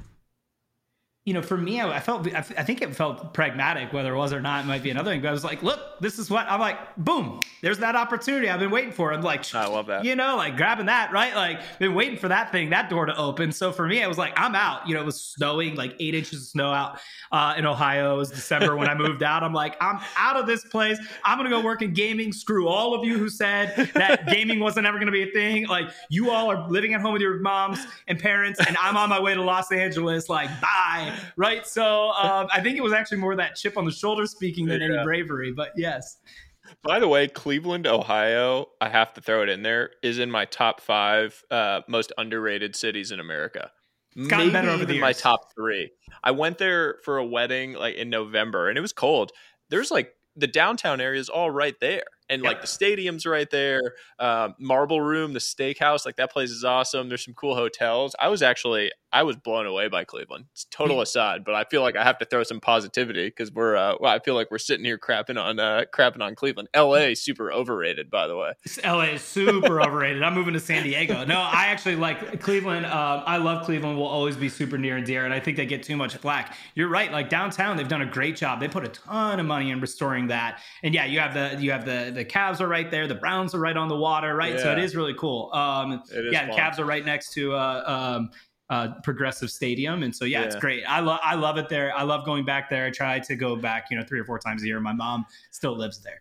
for me, I think it felt pragmatic, whether it was or not, it might be another thing, but I was like, look, this is what, I'm like, boom, there's that opportunity I've been waiting for. I'm like, I love that. Like grabbing that, right? Like, been waiting for that door to open. So for me, I was like, I'm out. It was snowing, like 8 inches of snow out in Ohio. It was December when I moved out. I'm like, I'm out of this place. I'm going to go work in gaming. Screw all of you who said that gaming wasn't ever going to be a thing. Like, you all are living at home with your moms and parents, and I'm on my way to Los Angeles. Like, bye. Right. So I think it was actually more that chip on the shoulder speaking than any bravery. But yes. By the way, Cleveland, Ohio, I have to throw it in there, is in my top 5 most underrated cities in America. It's gotten better over the years. My top 3. I went there for a wedding like in November, and it was cold. There's like the downtown area is all right there. And like the stadium's right there, Marble Room, the steakhouse, like that place is awesome. There's some cool hotels. I I was blown away by Cleveland. It's total aside, but I feel like I have to throw some positivity because I feel like we're sitting here crapping on Cleveland. LA super overrated, by the way. LA is super overrated. I'm moving to San Diego. No, I actually like Cleveland. I love Cleveland. Will always be super near and dear, and I think they get too much flack. You're right. Like downtown, they've done a great job. They put a ton of money in restoring that. And yeah, you have the Cavs are right there. The Browns are right on the water, right? Yeah. So it is really cool. The Cavs are right next to Progressive Stadium, and so it's great. I love it there. I love going back there. I try to go back 3 or 4 times a year. My mom still lives there.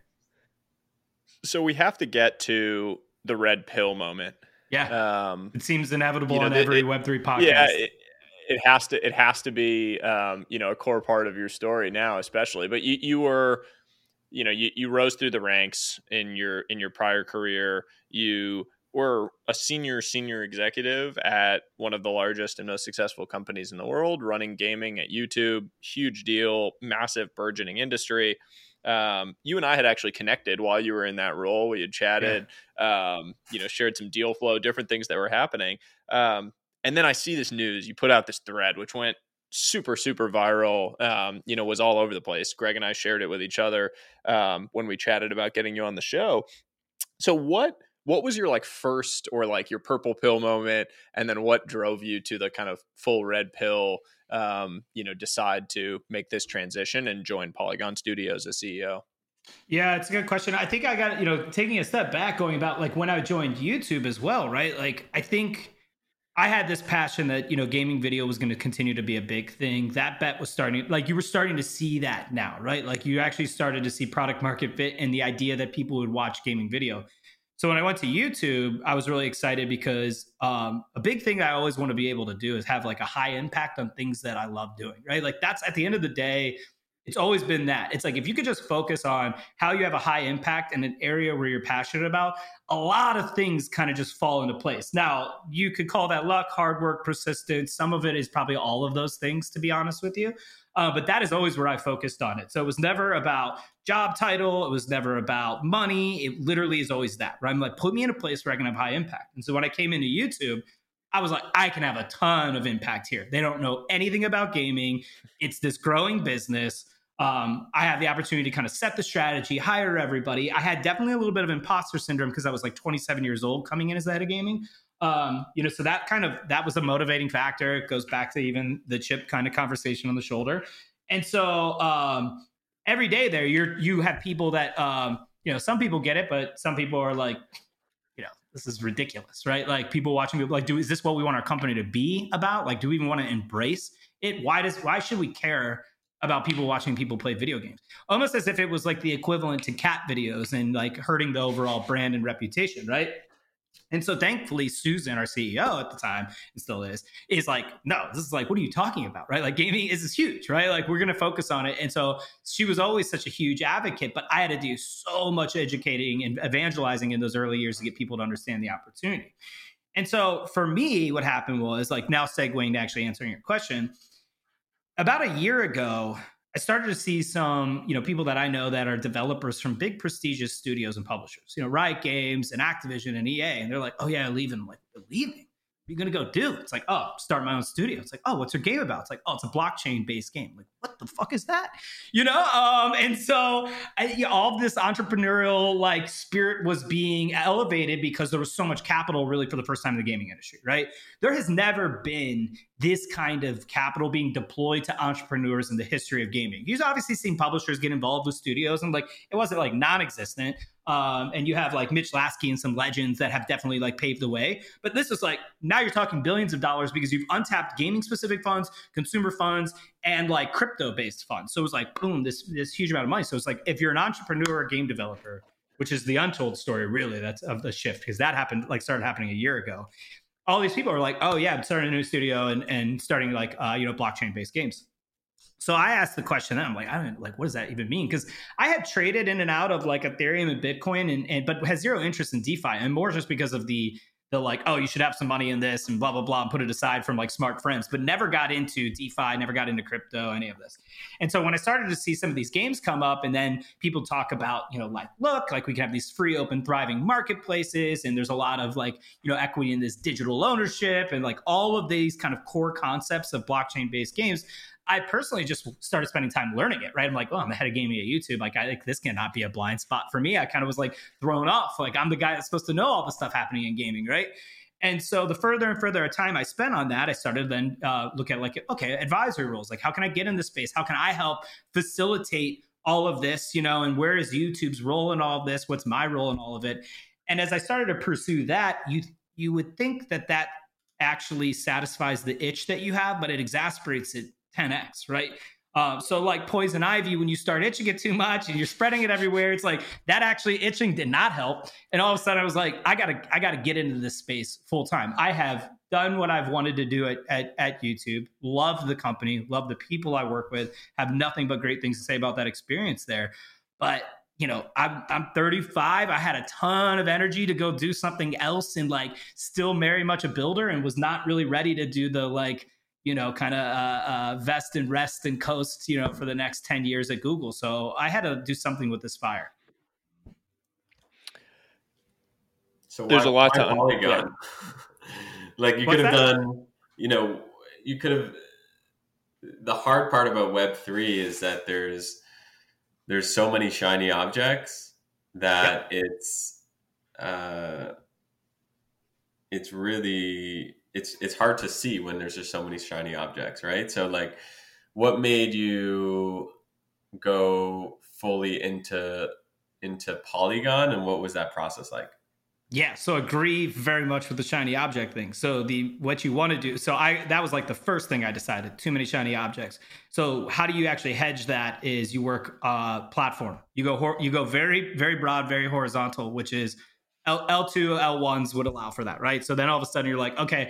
So we have to get to the red pill moment. It seems inevitable on every Web3 podcast. It has to be a core part of your story now, especially. But you were you rose through the ranks in your prior career. You were a senior executive at one of the largest and most successful companies in the world, running gaming at YouTube. Huge deal, massive burgeoning industry. You and I had actually connected while you were in that role. We had chatted, shared some deal flow, different things that were happening. And then I see this news. You put out this thread, which went super, super viral, was all over the place. Greg and I shared it with each other when we chatted about getting you on the show. So what was your first or your purple pill moment? And then what drove you to the kind of full red pill, decide to make this transition and join Polygon Studios as CEO? Yeah, it's a good question. I think I got, taking a step back, going about when I joined YouTube as well, right? I think I had this passion that, gaming video was going to continue to be a big thing. That bet was starting, you were starting to see that now, right? You actually started to see product market fit and the idea that people would watch gaming video. So when I went to YouTube, I was really excited because a big thing I always want to be able to do is have a high impact on things that I love doing, right? That's at the end of the day, it's always been that. It's if you could just focus on how you have a high impact in an area where you're passionate about, a lot of things kind of just fall into place. Now, you could call that luck, hard work, persistence. Some of it is probably all of those things, to be honest with you. But that is always where I focused on it. So it was never about job title. It was never about money. It literally is always that, right? I'm put me in a place where I can have high impact. And so when I came into YouTube, I was I can have a ton of impact here. They don't know anything about gaming. It's this growing business. I have the opportunity to kind of set the strategy, hire everybody. I had definitely a little bit of imposter syndrome because I was 27 years old coming in as the head of gaming. So that was a motivating factor. It goes back to even the chip kind of conversation on the shoulder. And so every day there, you have people that, some people get it, but some people are this is ridiculous, right? People watching people is this what we want our company to be about? Do we even want to embrace it? Why should we care about people watching people play video games? Almost as if it was the equivalent to cat videos and hurting the overall brand and reputation, right? And so thankfully, Susan, our CEO at the time, and still is no, this is what are you talking about, right? Gaming is huge, right? We're going to focus on it. And so she was always such a huge advocate, but I had to do so much educating and evangelizing in those early years to get people to understand the opportunity. And so for me, what happened was now segueing to actually answering your question, about a year ago, I started to see some, people that I know that are developers from big prestigious studios and publishers, Riot Games and Activision and EA. And they're like, oh yeah, leaving. I'm like, you're leaving? What are you going to go do? It's start my own studio. It's oh, what's your game about? It's it's a blockchain based game. What the fuck is that? And so all of this entrepreneurial spirit was being elevated because there was so much capital really for the first time in the gaming industry, right? There has never been this kind of capital being deployed to entrepreneurs in the history of gaming. You've obviously seen publishers get involved with studios and it wasn't non-existent. And you have Mitch Lasky and some legends that have definitely paved the way. But this is now you're talking billions of dollars because you've untapped gaming specific funds, consumer funds, and crypto based funds. So it was boom, this huge amount of money. So it's if you're an entrepreneur or game developer, which is the untold story really that's of the shift, because that happened started happening a year ago. All these people are oh yeah, I'm starting a new studio and starting blockchain based games. So I asked the question, and I'm I don't what does that even mean? Because I had traded in and out of Ethereum and Bitcoin, but has zero interest in DeFi, and more just because of the they'll like, oh, you should have some money in this and blah, blah, blah, and put it aside from like smart friends, but never got into DeFi, never got into crypto, any of this. And so when I started to see some of these games come up and then people talk about, like, look, like we can have these free, open, thriving marketplaces. And there's a lot of like, equity in this digital ownership and like all of these kind of core concepts of blockchain based games. I personally just started spending time learning it, right? I'm like, I'm the head of gaming at YouTube. Like, I think this cannot be a blind spot for me. I kind of was like thrown off. Like, I'm the guy that's supposed to know all the stuff happening in gaming, right? And so the further and further time I spent on that, I started then look at like, okay, advisory roles. Like, how can I get in this space? How can I help facilitate all of this, and where is YouTube's role in all of this? What's my role in all of it? And as I started to pursue that, you would think that actually satisfies the itch that you have, but it exasperates it 10x, right? So like poison ivy, when you start itching it too much and you're spreading it everywhere, it's like that actually itching did not help. And all of a sudden I was like, I gotta get into this space full time. I have done what I've wanted to do at YouTube, love the company, love the people I work with, have nothing but great things to say about that experience there. But I'm 35. I had a ton of energy to go do something else and like still very much a builder and was not really ready to do the like, kind of vest and rest and coast, for the next 10 years at Google. So I had to do something with this fire. So there's a lot to Polygon. Like you could have done, you could have. The hard part about Web3 is that there's so many shiny objects that it's really. It's hard to see when there's just so many shiny objects, right? So like what made you go fully into Polygon and what was that process like? Yeah, so agree very much with the shiny object thing. So what you want to do, that was like the first thing I decided, too many shiny objects. So how do you actually hedge that is you work platform. You go very, very broad, very horizontal, which is L2, L1s would allow for that, right? So then all of a sudden you're like, okay,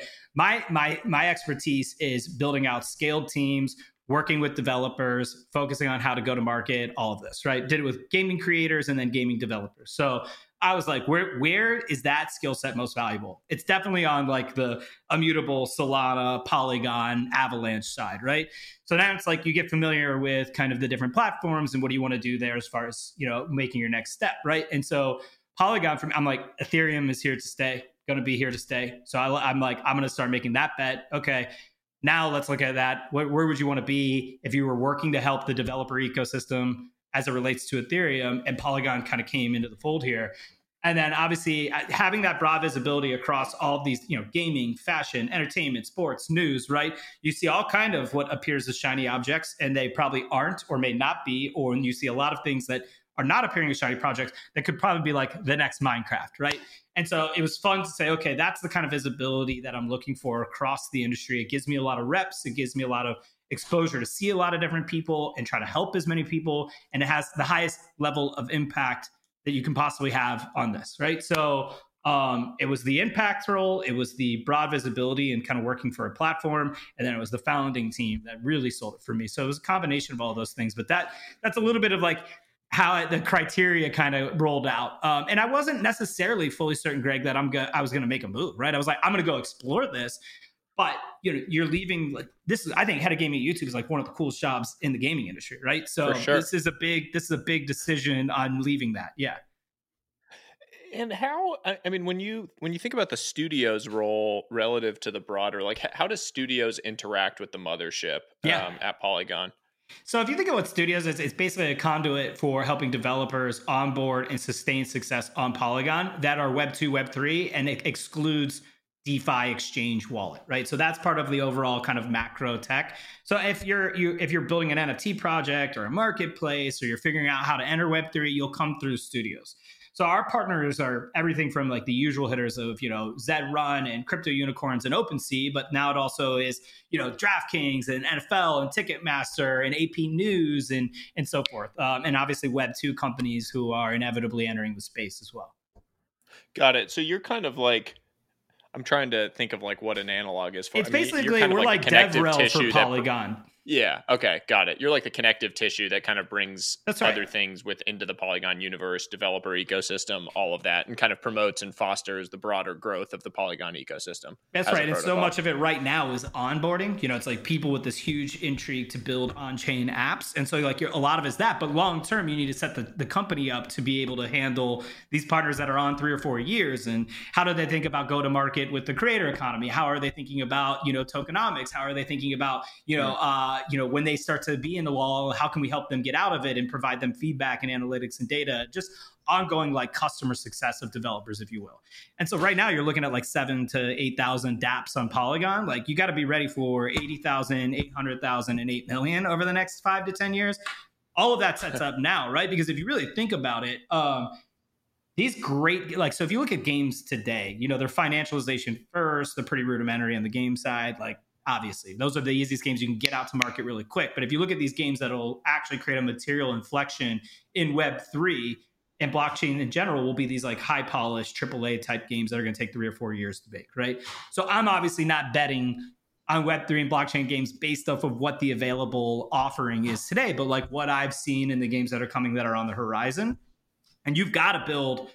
my expertise is building out scaled teams, working with developers, focusing on how to go to market, all of this, right? Did it with gaming creators and then gaming developers. So I was like, where is that skill set most valuable? It's definitely on like the Immutable, Solana, Polygon, Avalanche side, right? So now it's like you get familiar with kind of the different platforms and what do you want to do there as far as, making your next step, right? And so Polygon, I'm like, Ethereum is here to stay, going to be here to stay. So I'm like, I'm going to start making that bet. Okay, now let's look at that. Where would you want to be if you were working to help the developer ecosystem as it relates to Ethereum? And Polygon kind of came into the fold here. And then obviously having that broad visibility across all of these, gaming, fashion, entertainment, sports, news, right? You see all kind of what appears as shiny objects and they probably aren't or may not be, or you see a lot of things that are not appearing as shiny projects that could probably be like the next Minecraft, right? And so it was fun to say, okay, that's the kind of visibility that I'm looking for across the industry. It gives me a lot of reps. It gives me a lot of exposure to see a lot of different people and try to help as many people. And it has the highest level of impact that you can possibly have on this, right? So it was the impact role, it was the broad visibility and kind of working for a platform, and then it was the founding team that really sold it for me. So it was a combination of all those things, but that's a little bit of like how the criteria kind of rolled out. And I wasn't necessarily fully certain, Greg, that I was going to make a move, right? I was like, I'm going to go explore this. But you're leaving like this is, I think, head of gaming at YouTube is like one of the coolest jobs in the gaming industry, right? So sure. this is a big decision on leaving that. Yeah. And how, I mean, when you think about the studio's role relative to the broader, like how does studios interact with the mothership at Polygon? So if you think of what Studios is, it's basically a conduit for helping developers onboard and sustain success on Polygon that are Web 2, Web 3, and it excludes DeFi exchange wallet, right? So that's part of the overall kind of macro tech. So if you're building an NFT project or a marketplace, or you're figuring out how to enter Web 3, you'll come through Studios. So our partners are everything from like the usual hitters of, Zed Run and Crypto Unicorns and OpenSea, but now it also is, DraftKings and NFL and Ticketmaster and AP News and so forth. And obviously Web 2 companies who are inevitably entering the space as well. Got it. So you're kind of like, I'm trying to think of like what an analog is for. It's basically, we're like DevRel for Polygon. Yeah. Okay. Got it. You're like the connective tissue that kind of brings That's right. other things into the Polygon universe, developer ecosystem, all of that, and kind of promotes and fosters the broader growth of the Polygon ecosystem. That's as a right. And so protocol. much of it right now is onboarding. It's like people with this huge intrigue to build on-chain apps. And so like a lot of it's that, but long term, you need to set the company up to be able to handle these partners that are on 3 or 4 years. And how do they think about go to market with the creator economy? How are they thinking about, tokenomics? How are they thinking about, when they start to be in the wall, how can we help them get out of it and provide them feedback and analytics and data, just ongoing like customer success of developers, if you will. And so right now you're looking at like 7,000 to 8,000 dApps on Polygon. Like you got to be ready for 80,000, 800,000, and 8 million over the next 5 to 10 years. All of that sets up now, right? Because if you really think about it, these great, like, so if you look at games today, their financialization first, they're pretty rudimentary on the game side. Like, obviously, those are the easiest games you can get out to market really quick. But if you look at these games that'll actually create a material inflection in Web3 and blockchain in general, will be these like high polished AAA type games that are going to take 3 or 4 years to make, right? So I'm obviously not betting on Web3 and blockchain games based off of what the available offering is today, but like what I've seen in the games that are coming that are on the horizon. And you've got to build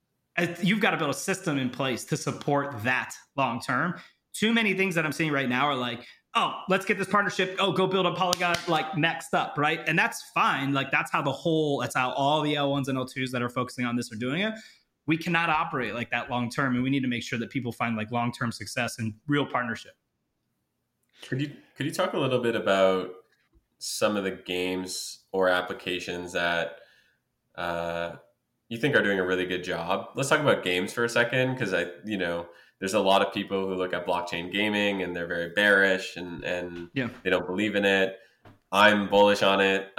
a system in place to support that long term. Too many things that I'm seeing right now are like, oh, let's get this partnership. Oh, go build a Polygon like next up, right? And that's fine. Like that's how all the L1s and L2s that are focusing on this are doing it. We cannot operate like that long term, and we need to make sure that people find like long term success and real partnership. Could you talk a little bit about some of the games or applications that you think are doing a really good job? Let's talk about games for a second, because there's a lot of people who look at blockchain gaming and they're very bearish and they don't believe in it. I'm bullish on it.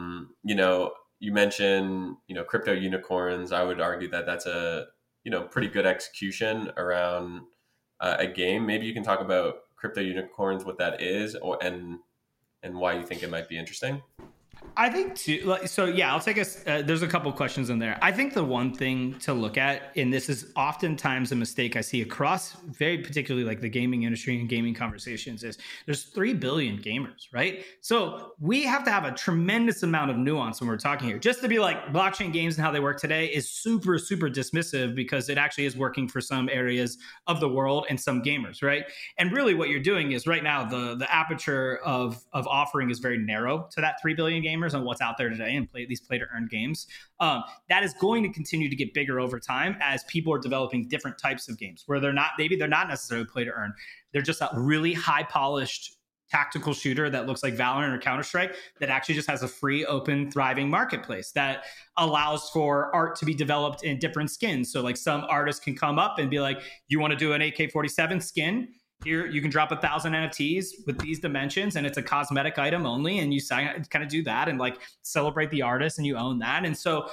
You mentioned, crypto unicorns. I would argue that that's a, pretty good execution around a game. Maybe you can talk about crypto unicorns, what that is, and why you think it might be interesting. I think too. So yeah, I'll take us. There's a couple questions in there. I think the one thing to look at, and this is oftentimes a mistake I see across, very particularly like the gaming industry and gaming conversations, is there's 3 billion gamers, right? So we have to have a tremendous amount of nuance when we're talking here. Just to be like blockchain games and how they work today is super, super dismissive, because it actually is working for some areas of the world and some gamers, right? And really, what you're doing is right now the aperture of offering is very narrow to that 3 billion gamers on what's out there today and these play to earn games. That is going to continue to get bigger over time as people are developing different types of games where they're not necessarily play to earn. They're just a really high polished tactical shooter that looks like Valorant or Counter-Strike that actually just has a free, open, thriving marketplace that allows for art to be developed in different skins. So like some artists can come up and be like, you want to do an AK-47 skin? Here, you can drop 1,000 NFTs with these dimensions, and it's a cosmetic item only. And you kind of do that and like celebrate the artist, and you own that. And so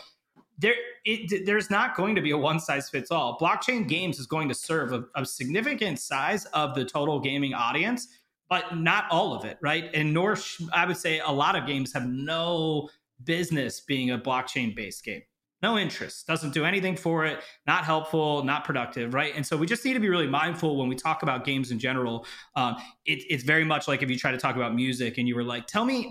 there's not going to be a one size fits all. Blockchain games is going to serve a significant size of the total gaming audience, but not all of it, right? And I would say a lot of games have no business being a blockchain based game. No interest, doesn't do anything for it, not helpful, not productive, right? And so we just need to be really mindful when we talk about games in general. It's very much like if you try to talk about music and you were like, tell me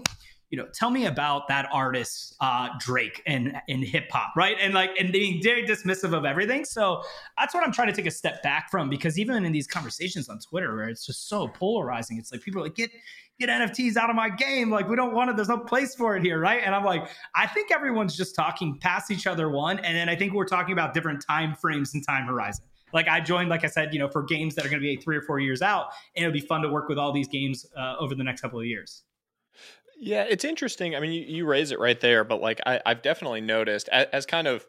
about that artist, Drake in hip hop, right? And being very dismissive of everything. So that's what I'm trying to take a step back from, because even in these conversations on Twitter where it's just so polarizing, it's like people are like, get NFTs out of my game. Like, we don't want it. There's no place for it here, right? And I'm like, I think everyone's just talking past each other, one. And then I think we're talking about different time frames and time horizon. Like I joined, like I said, for games that are going to be 3 or 4 years out. And it'll be fun to work with all these games over the next couple of years. Yeah, it's interesting. I mean, you raise it right there, but like I've definitely noticed as kind of,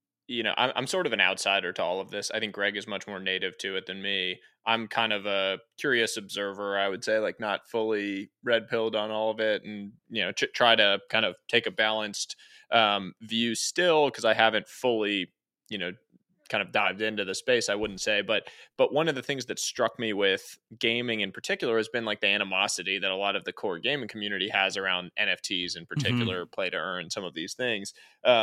I'm sort of an outsider to all of this. I think Greg is much more native to it than me. I'm kind of a curious observer, I would say, like not fully red pilled on all of it, and try to kind of take a balanced view still, because I haven't fully kind of dived into the space, I wouldn't say, but one of the things that struck me with gaming in particular has been like the animosity that a lot of the core gaming community has around NFTs in particular, play to earn, some of these things.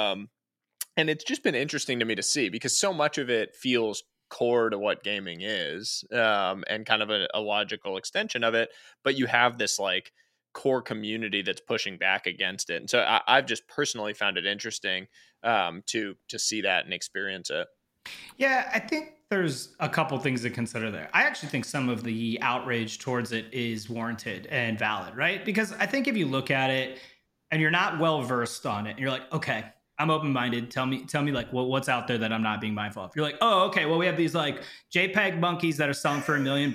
And it's just been interesting to me to see, because so much of it feels core to what gaming is, and kind of a logical extension of it. But you have this like core community that's pushing back against it. And so I've just personally found it interesting to see that and experience it. Yeah, I think there's a couple things to consider there. I actually think some of the outrage towards it is warranted and valid, right? Because I think if you look at it and you're not well versed on it, and you're like, okay, I'm open minded. Tell me like what's out there that I'm not being mindful of. You're like, oh, okay, well we have these like JPEG monkeys that are selling for $1 million.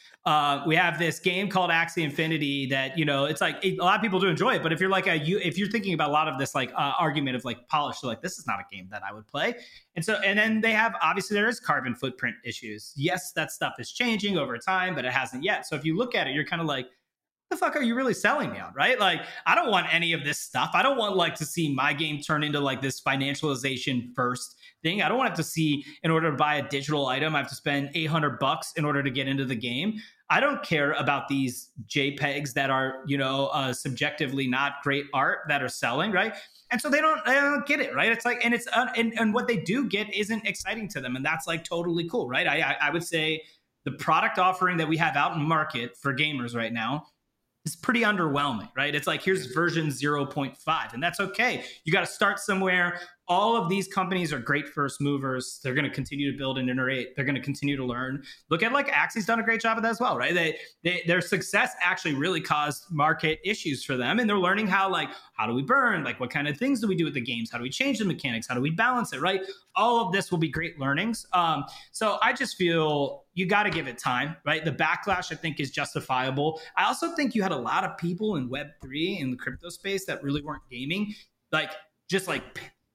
We have this game called Axie Infinity that, you know, it's like a lot of people do enjoy it, but if you're like if you're thinking about a lot of this like argument of like polish, so like this is not a game that I would play. And then they have, obviously there is carbon footprint issues. Yes, that stuff is changing over time, but it hasn't yet. So if you look at it, you're kind of like, the fuck are you really selling me on, right? Like, I don't want any of this stuff. I don't want like to see my game turn into like this financialization first thing. I don't want to have to see, in order to buy a digital item, I have to spend $800 in order to get into the game. I don't care about these JPEGs that are, you know, subjectively not great art that are selling, right? And so they don't get it, right? It's like, and it's and what they do get isn't exciting to them, and that's like totally cool, right? I would say the product offering that we have out in market for gamers right now is pretty underwhelming, right? It's like, here's version 0.5, and that's okay. You got to start somewhere. All of these companies are great first movers. They're going to continue to build and iterate. They're going to continue to learn. Look at like Axie's done a great job of that as well, right? Their success actually really caused market issues for them, and they're learning how do we burn? Like, what kind of things do we do with the games? How do we change the mechanics? How do we balance it, right? All of this will be great learnings. So I just feel you got to give it time, right? The backlash, I think, is justifiable. I also think you had a lot of people in Web3 in the crypto space that really weren't gaming, like just like,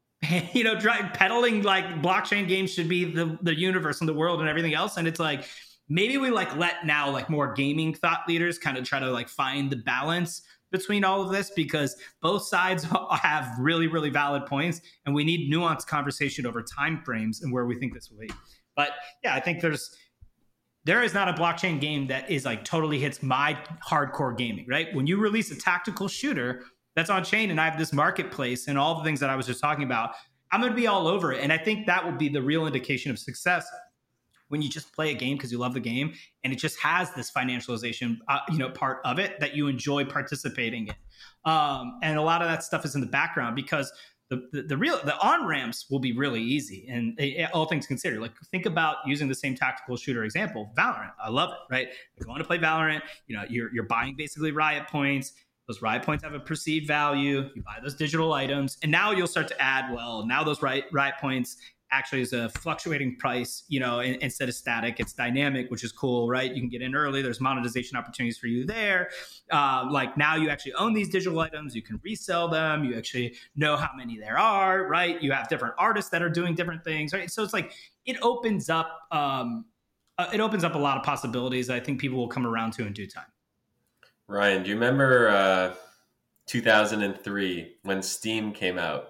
you know, peddling like blockchain games should be the universe and the world and everything else. And it's like, maybe we like let now like more gaming thought leaders kind of try to like find the balance between all of this, because both sides have really, really valid points, and we need nuanced conversation over time frames and where we think this will be. But yeah, I think there is not a blockchain game that is like totally hits my hardcore gaming, right? When you release a tactical shooter that's on chain and I have this marketplace and all the things that I was just talking about, I'm going to be all over it. And I think that will be the real indication of success, when you just play a game because you love the game and it just has this financialization, part of it that you enjoy participating in. And a lot of that stuff is in the background, because the on ramps will be really easy, and all things considered. Like, think about using the same tactical shooter example, Valorant. I love it, right? If you want to play Valorant, you know, you're buying basically riot points. Those riot points have a perceived value. You buy those digital items, and now you'll start to add, well, now those riot points actually is a fluctuating price, you know, instead of static. It's dynamic, which is cool, right? You can get in early. There's monetization opportunities for you there. Like, now you actually own these digital items. You can resell them. You actually know how many there are, right? You have different artists that are doing different things, right? So it's like, it opens up a lot of possibilities that I think people will come around to in due time. Ryan, do you remember 2003 when Steam came out?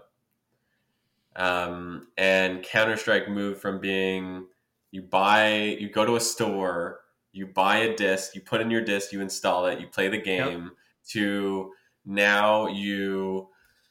And Counter-Strike moved from being, you go to a store, you buy a disc, you put in your disc, you install it, you play the game, yep, to now you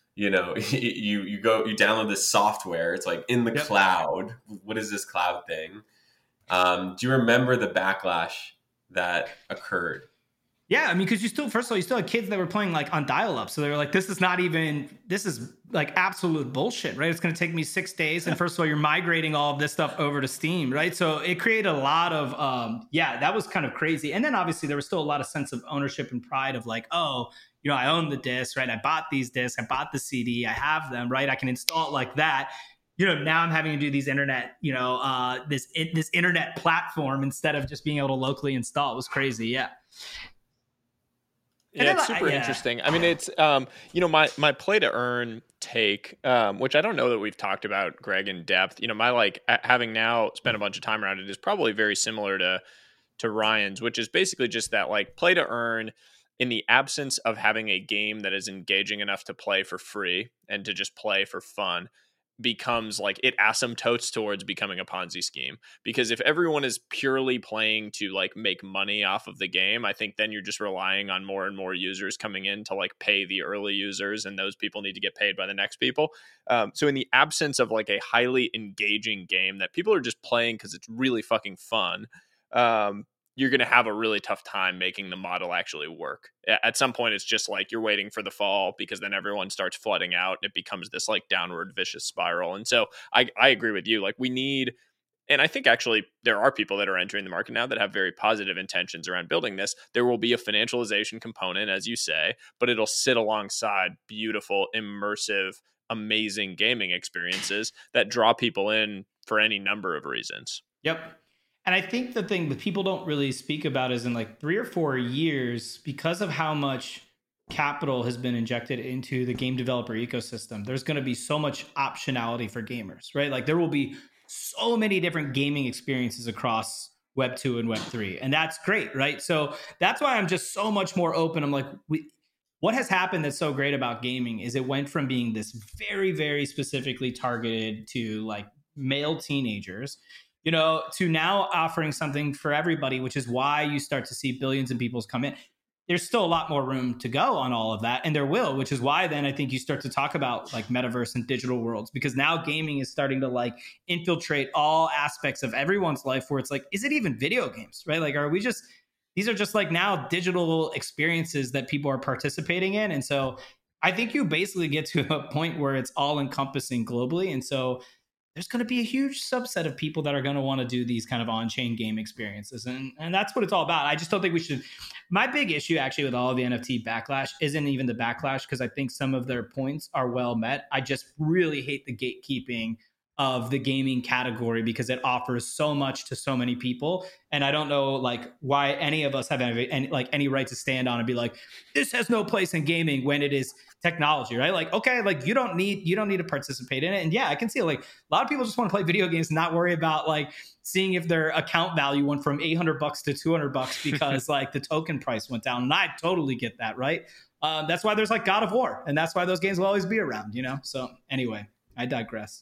download this software. It's like in the yep, cloud. What is this cloud thing? Do you remember the backlash that occurred? Yeah, I mean, because you still had kids that were playing like on dial-up, so they were like, "This is like absolute bullshit, right? It's going to take me 6 days." And first of all, you're migrating all of this stuff over to Steam, right? So it created a lot of, that was kind of crazy. And then obviously there was still a lot of sense of ownership and pride of like, oh, you know, I own the disc, right? I bought these discs, I bought the CD, I have them, right? I can install it like that. You know, now I'm having to do these internet, this internet platform instead of just being able to locally install. It was crazy, yeah. Yeah, it's super interesting. I mean, it's, my play to earn take, which I don't know that we've talked about, Greg, in depth. You know, my like having now spent a bunch of time around it is probably very similar to Ryan's, which is basically just that like play to earn in the absence of having a game that is engaging enough to play for free and to just play for fun, becomes like, it asymptotes towards becoming a Ponzi scheme. Because if everyone is purely playing to like make money off of the game, I think then you're just relying on more and more users coming in to like pay the early users, and those people need to get paid by the next people. So in the absence of like a highly engaging game that people are just playing because it's really fucking fun, you're going to have a really tough time making the model actually work. At some point, it's just like you're waiting for the fall, because then everyone starts flooding out. It becomes this like downward vicious spiral. And so I agree with you. Like we need, and I think actually there are people that are entering the market now that have very positive intentions around building this. There will be a financialization component, as you say, but it'll sit alongside beautiful, immersive, amazing gaming experiences that draw people in for any number of reasons. Yep. And I think the thing that people don't really speak about is in like 3 or 4 years, because of how much capital has been injected into the game developer ecosystem, there's going to be so much optionality for gamers, right? Like there will be so many different gaming experiences across Web 2 and Web 3. And that's great, right? So that's why I'm just so much more open. I'm like, what has happened that's so great about gaming is it went from being this very, very specifically targeted to like male teenagers, you know, to now offering something for everybody, which is why you start to see billions of people come in. There's still a lot more room to go on all of that, and there will, which is why then I think you start to talk about like metaverse and digital worlds, because now gaming is starting to like infiltrate all aspects of everyone's life, where it's like, is it even video games, right? Like, are we just, these are just like now digital experiences that people are participating in. And so I think you basically get to a point where it's all encompassing globally. And so there's going to be a huge subset of people that are going to want to do these kind of on-chain game experiences. And that's what it's all about. I just don't think we should. My big issue actually with all of the NFT backlash isn't even the backlash, because I think some of their points are well met. I just really hate the gatekeeping of the gaming category, because it offers so much to so many people. And I don't know like why any of us have any right to stand on and be like, this has no place in gaming, when it is technology, right? Like, okay, like you don't need to participate in it. And yeah, I can see like a lot of people just want to play video games and not worry about like seeing if their account value went from $800 to $200 because like the token price went down. And I totally get that, right? That's why there's like God of War, and that's why those games will always be around, you know? So anyway, I digress.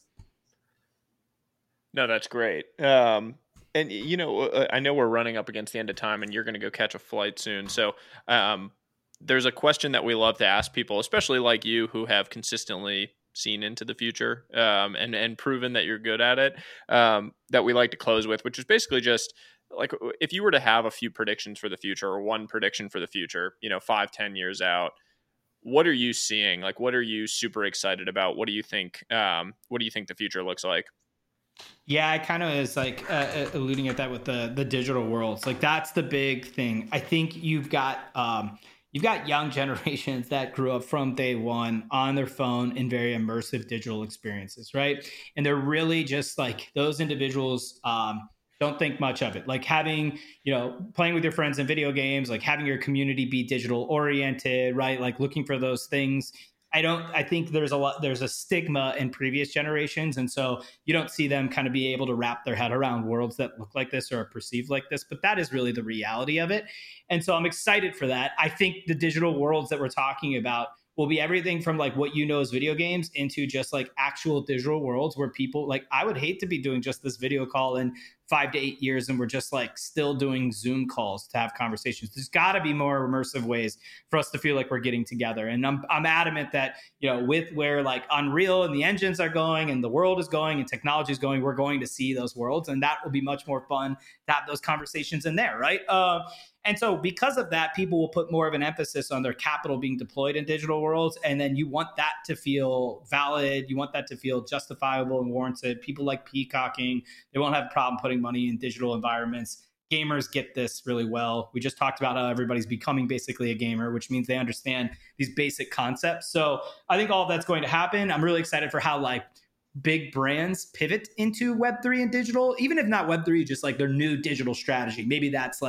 No, that's great. And, you know, I know we're running up against the end of time, and you're going to go catch a flight soon. So there's a question that we love to ask people, especially like you, who have consistently seen into the future and proven that you're good at it, that we like to close with, which is basically just like, if you were to have a few predictions for the future, or one prediction for the future, you know, 5-10 years out, what are you seeing? Like, what are you super excited about? What do you think the future looks like? Yeah, I kind of is like alluding at that with the digital worlds. Like that's the big thing. I think you've got young generations that grew up from day one on their phone in very immersive digital experiences, right? And they're really just like those individuals don't think much of it. Like having, you know, playing with your friends in video games, like having your community be digital oriented, right? Like looking for those things. I think there's a stigma in previous generations. And so you don't see them kind of be able to wrap their head around worlds that look like this or are perceived like this, but that is really the reality of it. And so I'm excited for that. I think the digital worlds that we're talking about will be everything from like what you know as video games into just like actual digital worlds where people like, I would hate to be doing just this video call in 5 to 8 years and we're just like still doing Zoom calls to have conversations. There's got to be more immersive ways for us to feel like we're getting together. And I'm adamant that, you know, with where like Unreal and the engines are going and the world is going and technology is going, we're going to see those worlds, and that will be much more fun to have those conversations in there, right? And so because of that, people will put more of an emphasis on their capital being deployed in digital worlds. And then you want that to feel valid. You want that to feel justifiable and warranted. People like peacocking. They won't have a problem putting money in digital environments. Gamers get this really well. We just talked about how everybody's becoming basically a gamer, which means they understand these basic concepts. So I think all of that's going to happen. I'm really excited for how like big brands pivot into Web3 and digital, even if not Web3, just like their new digital strategy. Maybe that's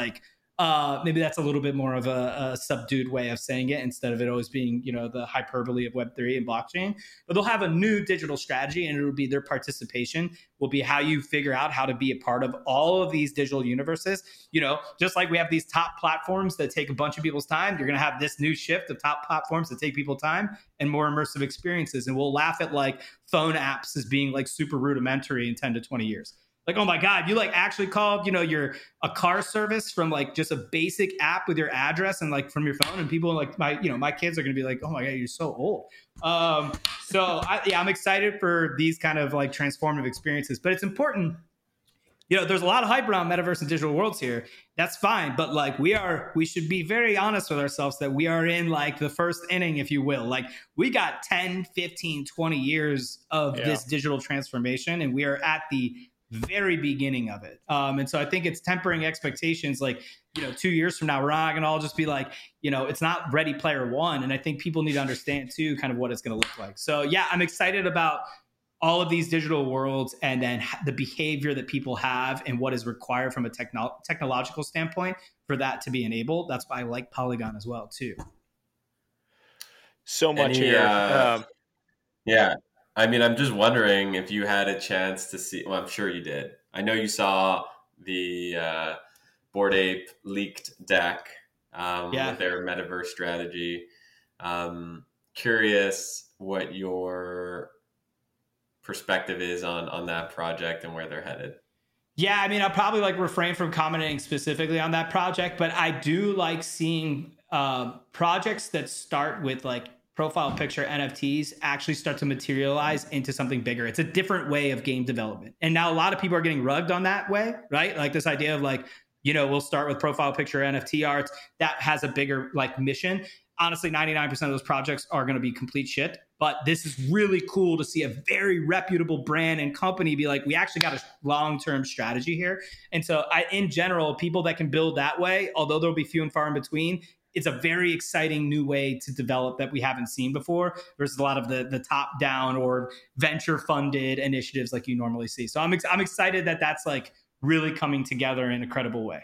a little bit more of a subdued way of saying it instead of it always being, you know, the hyperbole of Web3 and blockchain. But they'll have a new digital strategy, and it'll be their participation will be how you figure out how to be a part of all of these digital universes. You know, just like we have these top platforms that take a bunch of people's time, you're going to have this new shift of top platforms that take people time and more immersive experiences. And we'll laugh at like phone apps as being like super rudimentary in 10 to 20 years. Like, oh my God, you like actually called, you know, a car service from like just a basic app with your address and like from your phone, and people like my kids are going to be like, oh my God, you're so old. I'm excited for these kind of like transformative experiences, but it's important there's a lot of hype around metaverse and digital worlds here. That's fine. But like we should be very honest with ourselves that we are in like the first inning, if you will. Like we got 10, 15, 20 years of this digital transformation, and we are at the very beginning of it. And so I think it's tempering expectations. Like, 2 years from now, we're not going to all just be like, it's not Ready Player One. And I think people need to understand too, kind of what it's going to look like. So yeah, I'm excited about all of these digital worlds and then the behavior that people have and what is required from a technological standpoint for that to be enabled. That's why I like Polygon as well too. So much here. Yeah. I mean, I'm just wondering if you had a chance to see, well, I'm sure you did. I know you saw the Bored Ape leaked deck with their metaverse strategy. Curious what your perspective is on that project and where they're headed. Yeah, I mean, I'll probably refrain from commenting specifically on that project, but I do like seeing projects that start with profile picture NFTs actually start to materialize into something bigger. It's a different way of game development. And now a lot of people are getting rugged on that way, right? Like this idea of we'll start with profile picture NFT arts that has a bigger mission. Honestly, 99% of those projects are going to be complete shit. But this is really cool to see a very reputable brand and company be like, we actually got a long-term strategy here. And so in general, people that can build that way, although there'll be few and far in between, it's a very exciting new way to develop that we haven't seen before versus a lot of the top-down or venture-funded initiatives like you normally see. So I'm excited that that's really coming together in a credible way.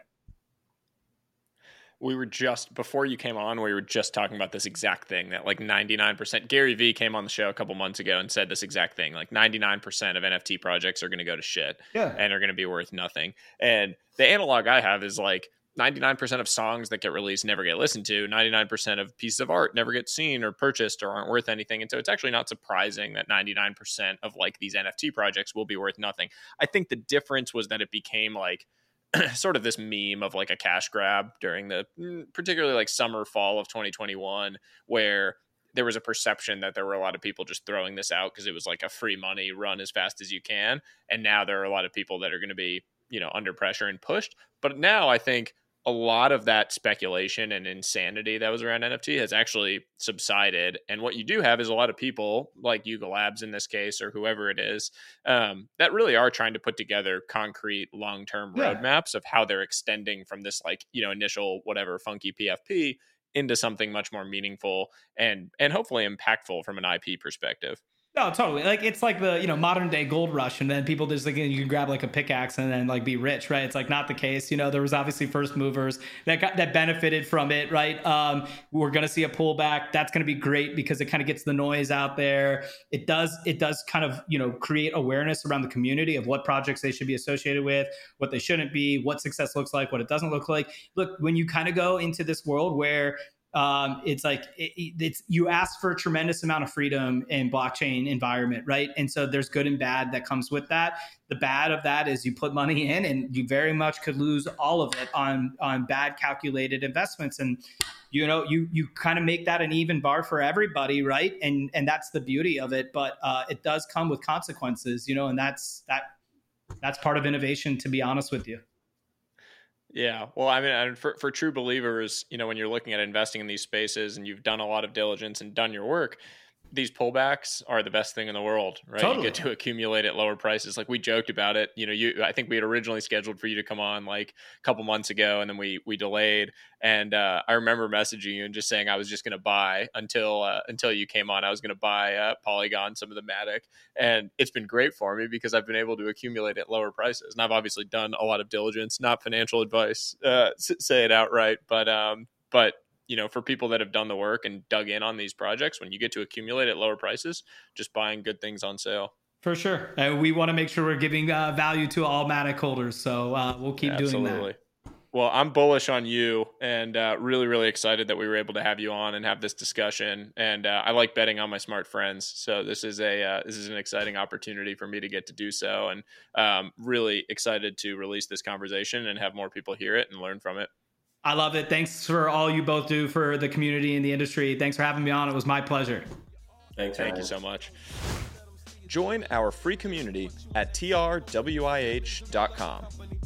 We were just, before you came on, we were just talking about this exact thing that 99%, Gary Vee came on the show a couple months ago and said this exact thing, 99% of NFT projects are going to go to shit and are going to be worth nothing. And the analog I have is 99% of songs that get released never get listened to. 99% of pieces of art never get seen or purchased or aren't worth anything. And so it's actually not surprising that 99% of these NFT projects will be worth nothing. I think the difference was that it became sort of this meme of a cash grab during the particularly summer, fall of 2021, where there was a perception that there were a lot of people just throwing this out because it was a free money run as fast as you can. And now there are a lot of people that are going to be, under pressure and pushed. But now I think a lot of that speculation and insanity that was around NFT has actually subsided. And what you do have is a lot of people like Yuga Labs in this case, or whoever it is, that really are trying to put together concrete long-term roadmaps of how they're extending from this initial whatever funky PFP into something much more meaningful and hopefully impactful from an IP perspective. No, totally. It's the, modern day gold rush. And then people just you can grab a pickaxe and then be rich, right? It's not the case. There was obviously first movers that benefited from it, right? We're going to see a pullback. That's going to be great because it kind of gets the noise out there. It does kind of, create awareness around the community of what projects they should be associated with, what they shouldn't be, what success looks like, what it doesn't look like. Look, when you kind of go into this world where it's you ask for a tremendous amount of freedom in blockchain environment, right? And so there's good and bad that comes with that. The bad of that is you put money in and you very much could lose all of it on bad calculated investments. And you kind of make that an even bar for everybody, right? And that's the beauty of it. But it does come with consequences, and that's part of innovation, to be honest with you. Yeah. Well, I mean, for true believers, when you're looking at investing in these spaces and you've done a lot of diligence and done your work, these pullbacks are the best thing in the world, right? Totally. You get to accumulate at lower prices. We joked about it. I think we had originally scheduled for you to come on a couple months ago, and then we delayed. And I remember messaging you and just saying I was just going to buy until you came on. I was going to buy Polygon, some of the Matic, and it's been great for me because I've been able to accumulate at lower prices. And I've obviously done a lot of diligence, not financial advice, say it outright, but for people that have done the work and dug in on these projects, when you get to accumulate at lower prices, just buying good things on sale. For sure. We want to make sure we're giving value to all Matic holders. So we'll keep doing that. Well, I'm bullish on you and really, really excited that we were able to have you on and have this discussion. And I like betting on my smart friends. So this is an exciting opportunity for me to get to do so. And really excited to release this conversation and have more people hear it and learn from it. I love it. Thanks for all you both do for the community and the industry. Thanks for having me on. It was my pleasure. Thanks. Thank you so much. Join our free community at trwih.com.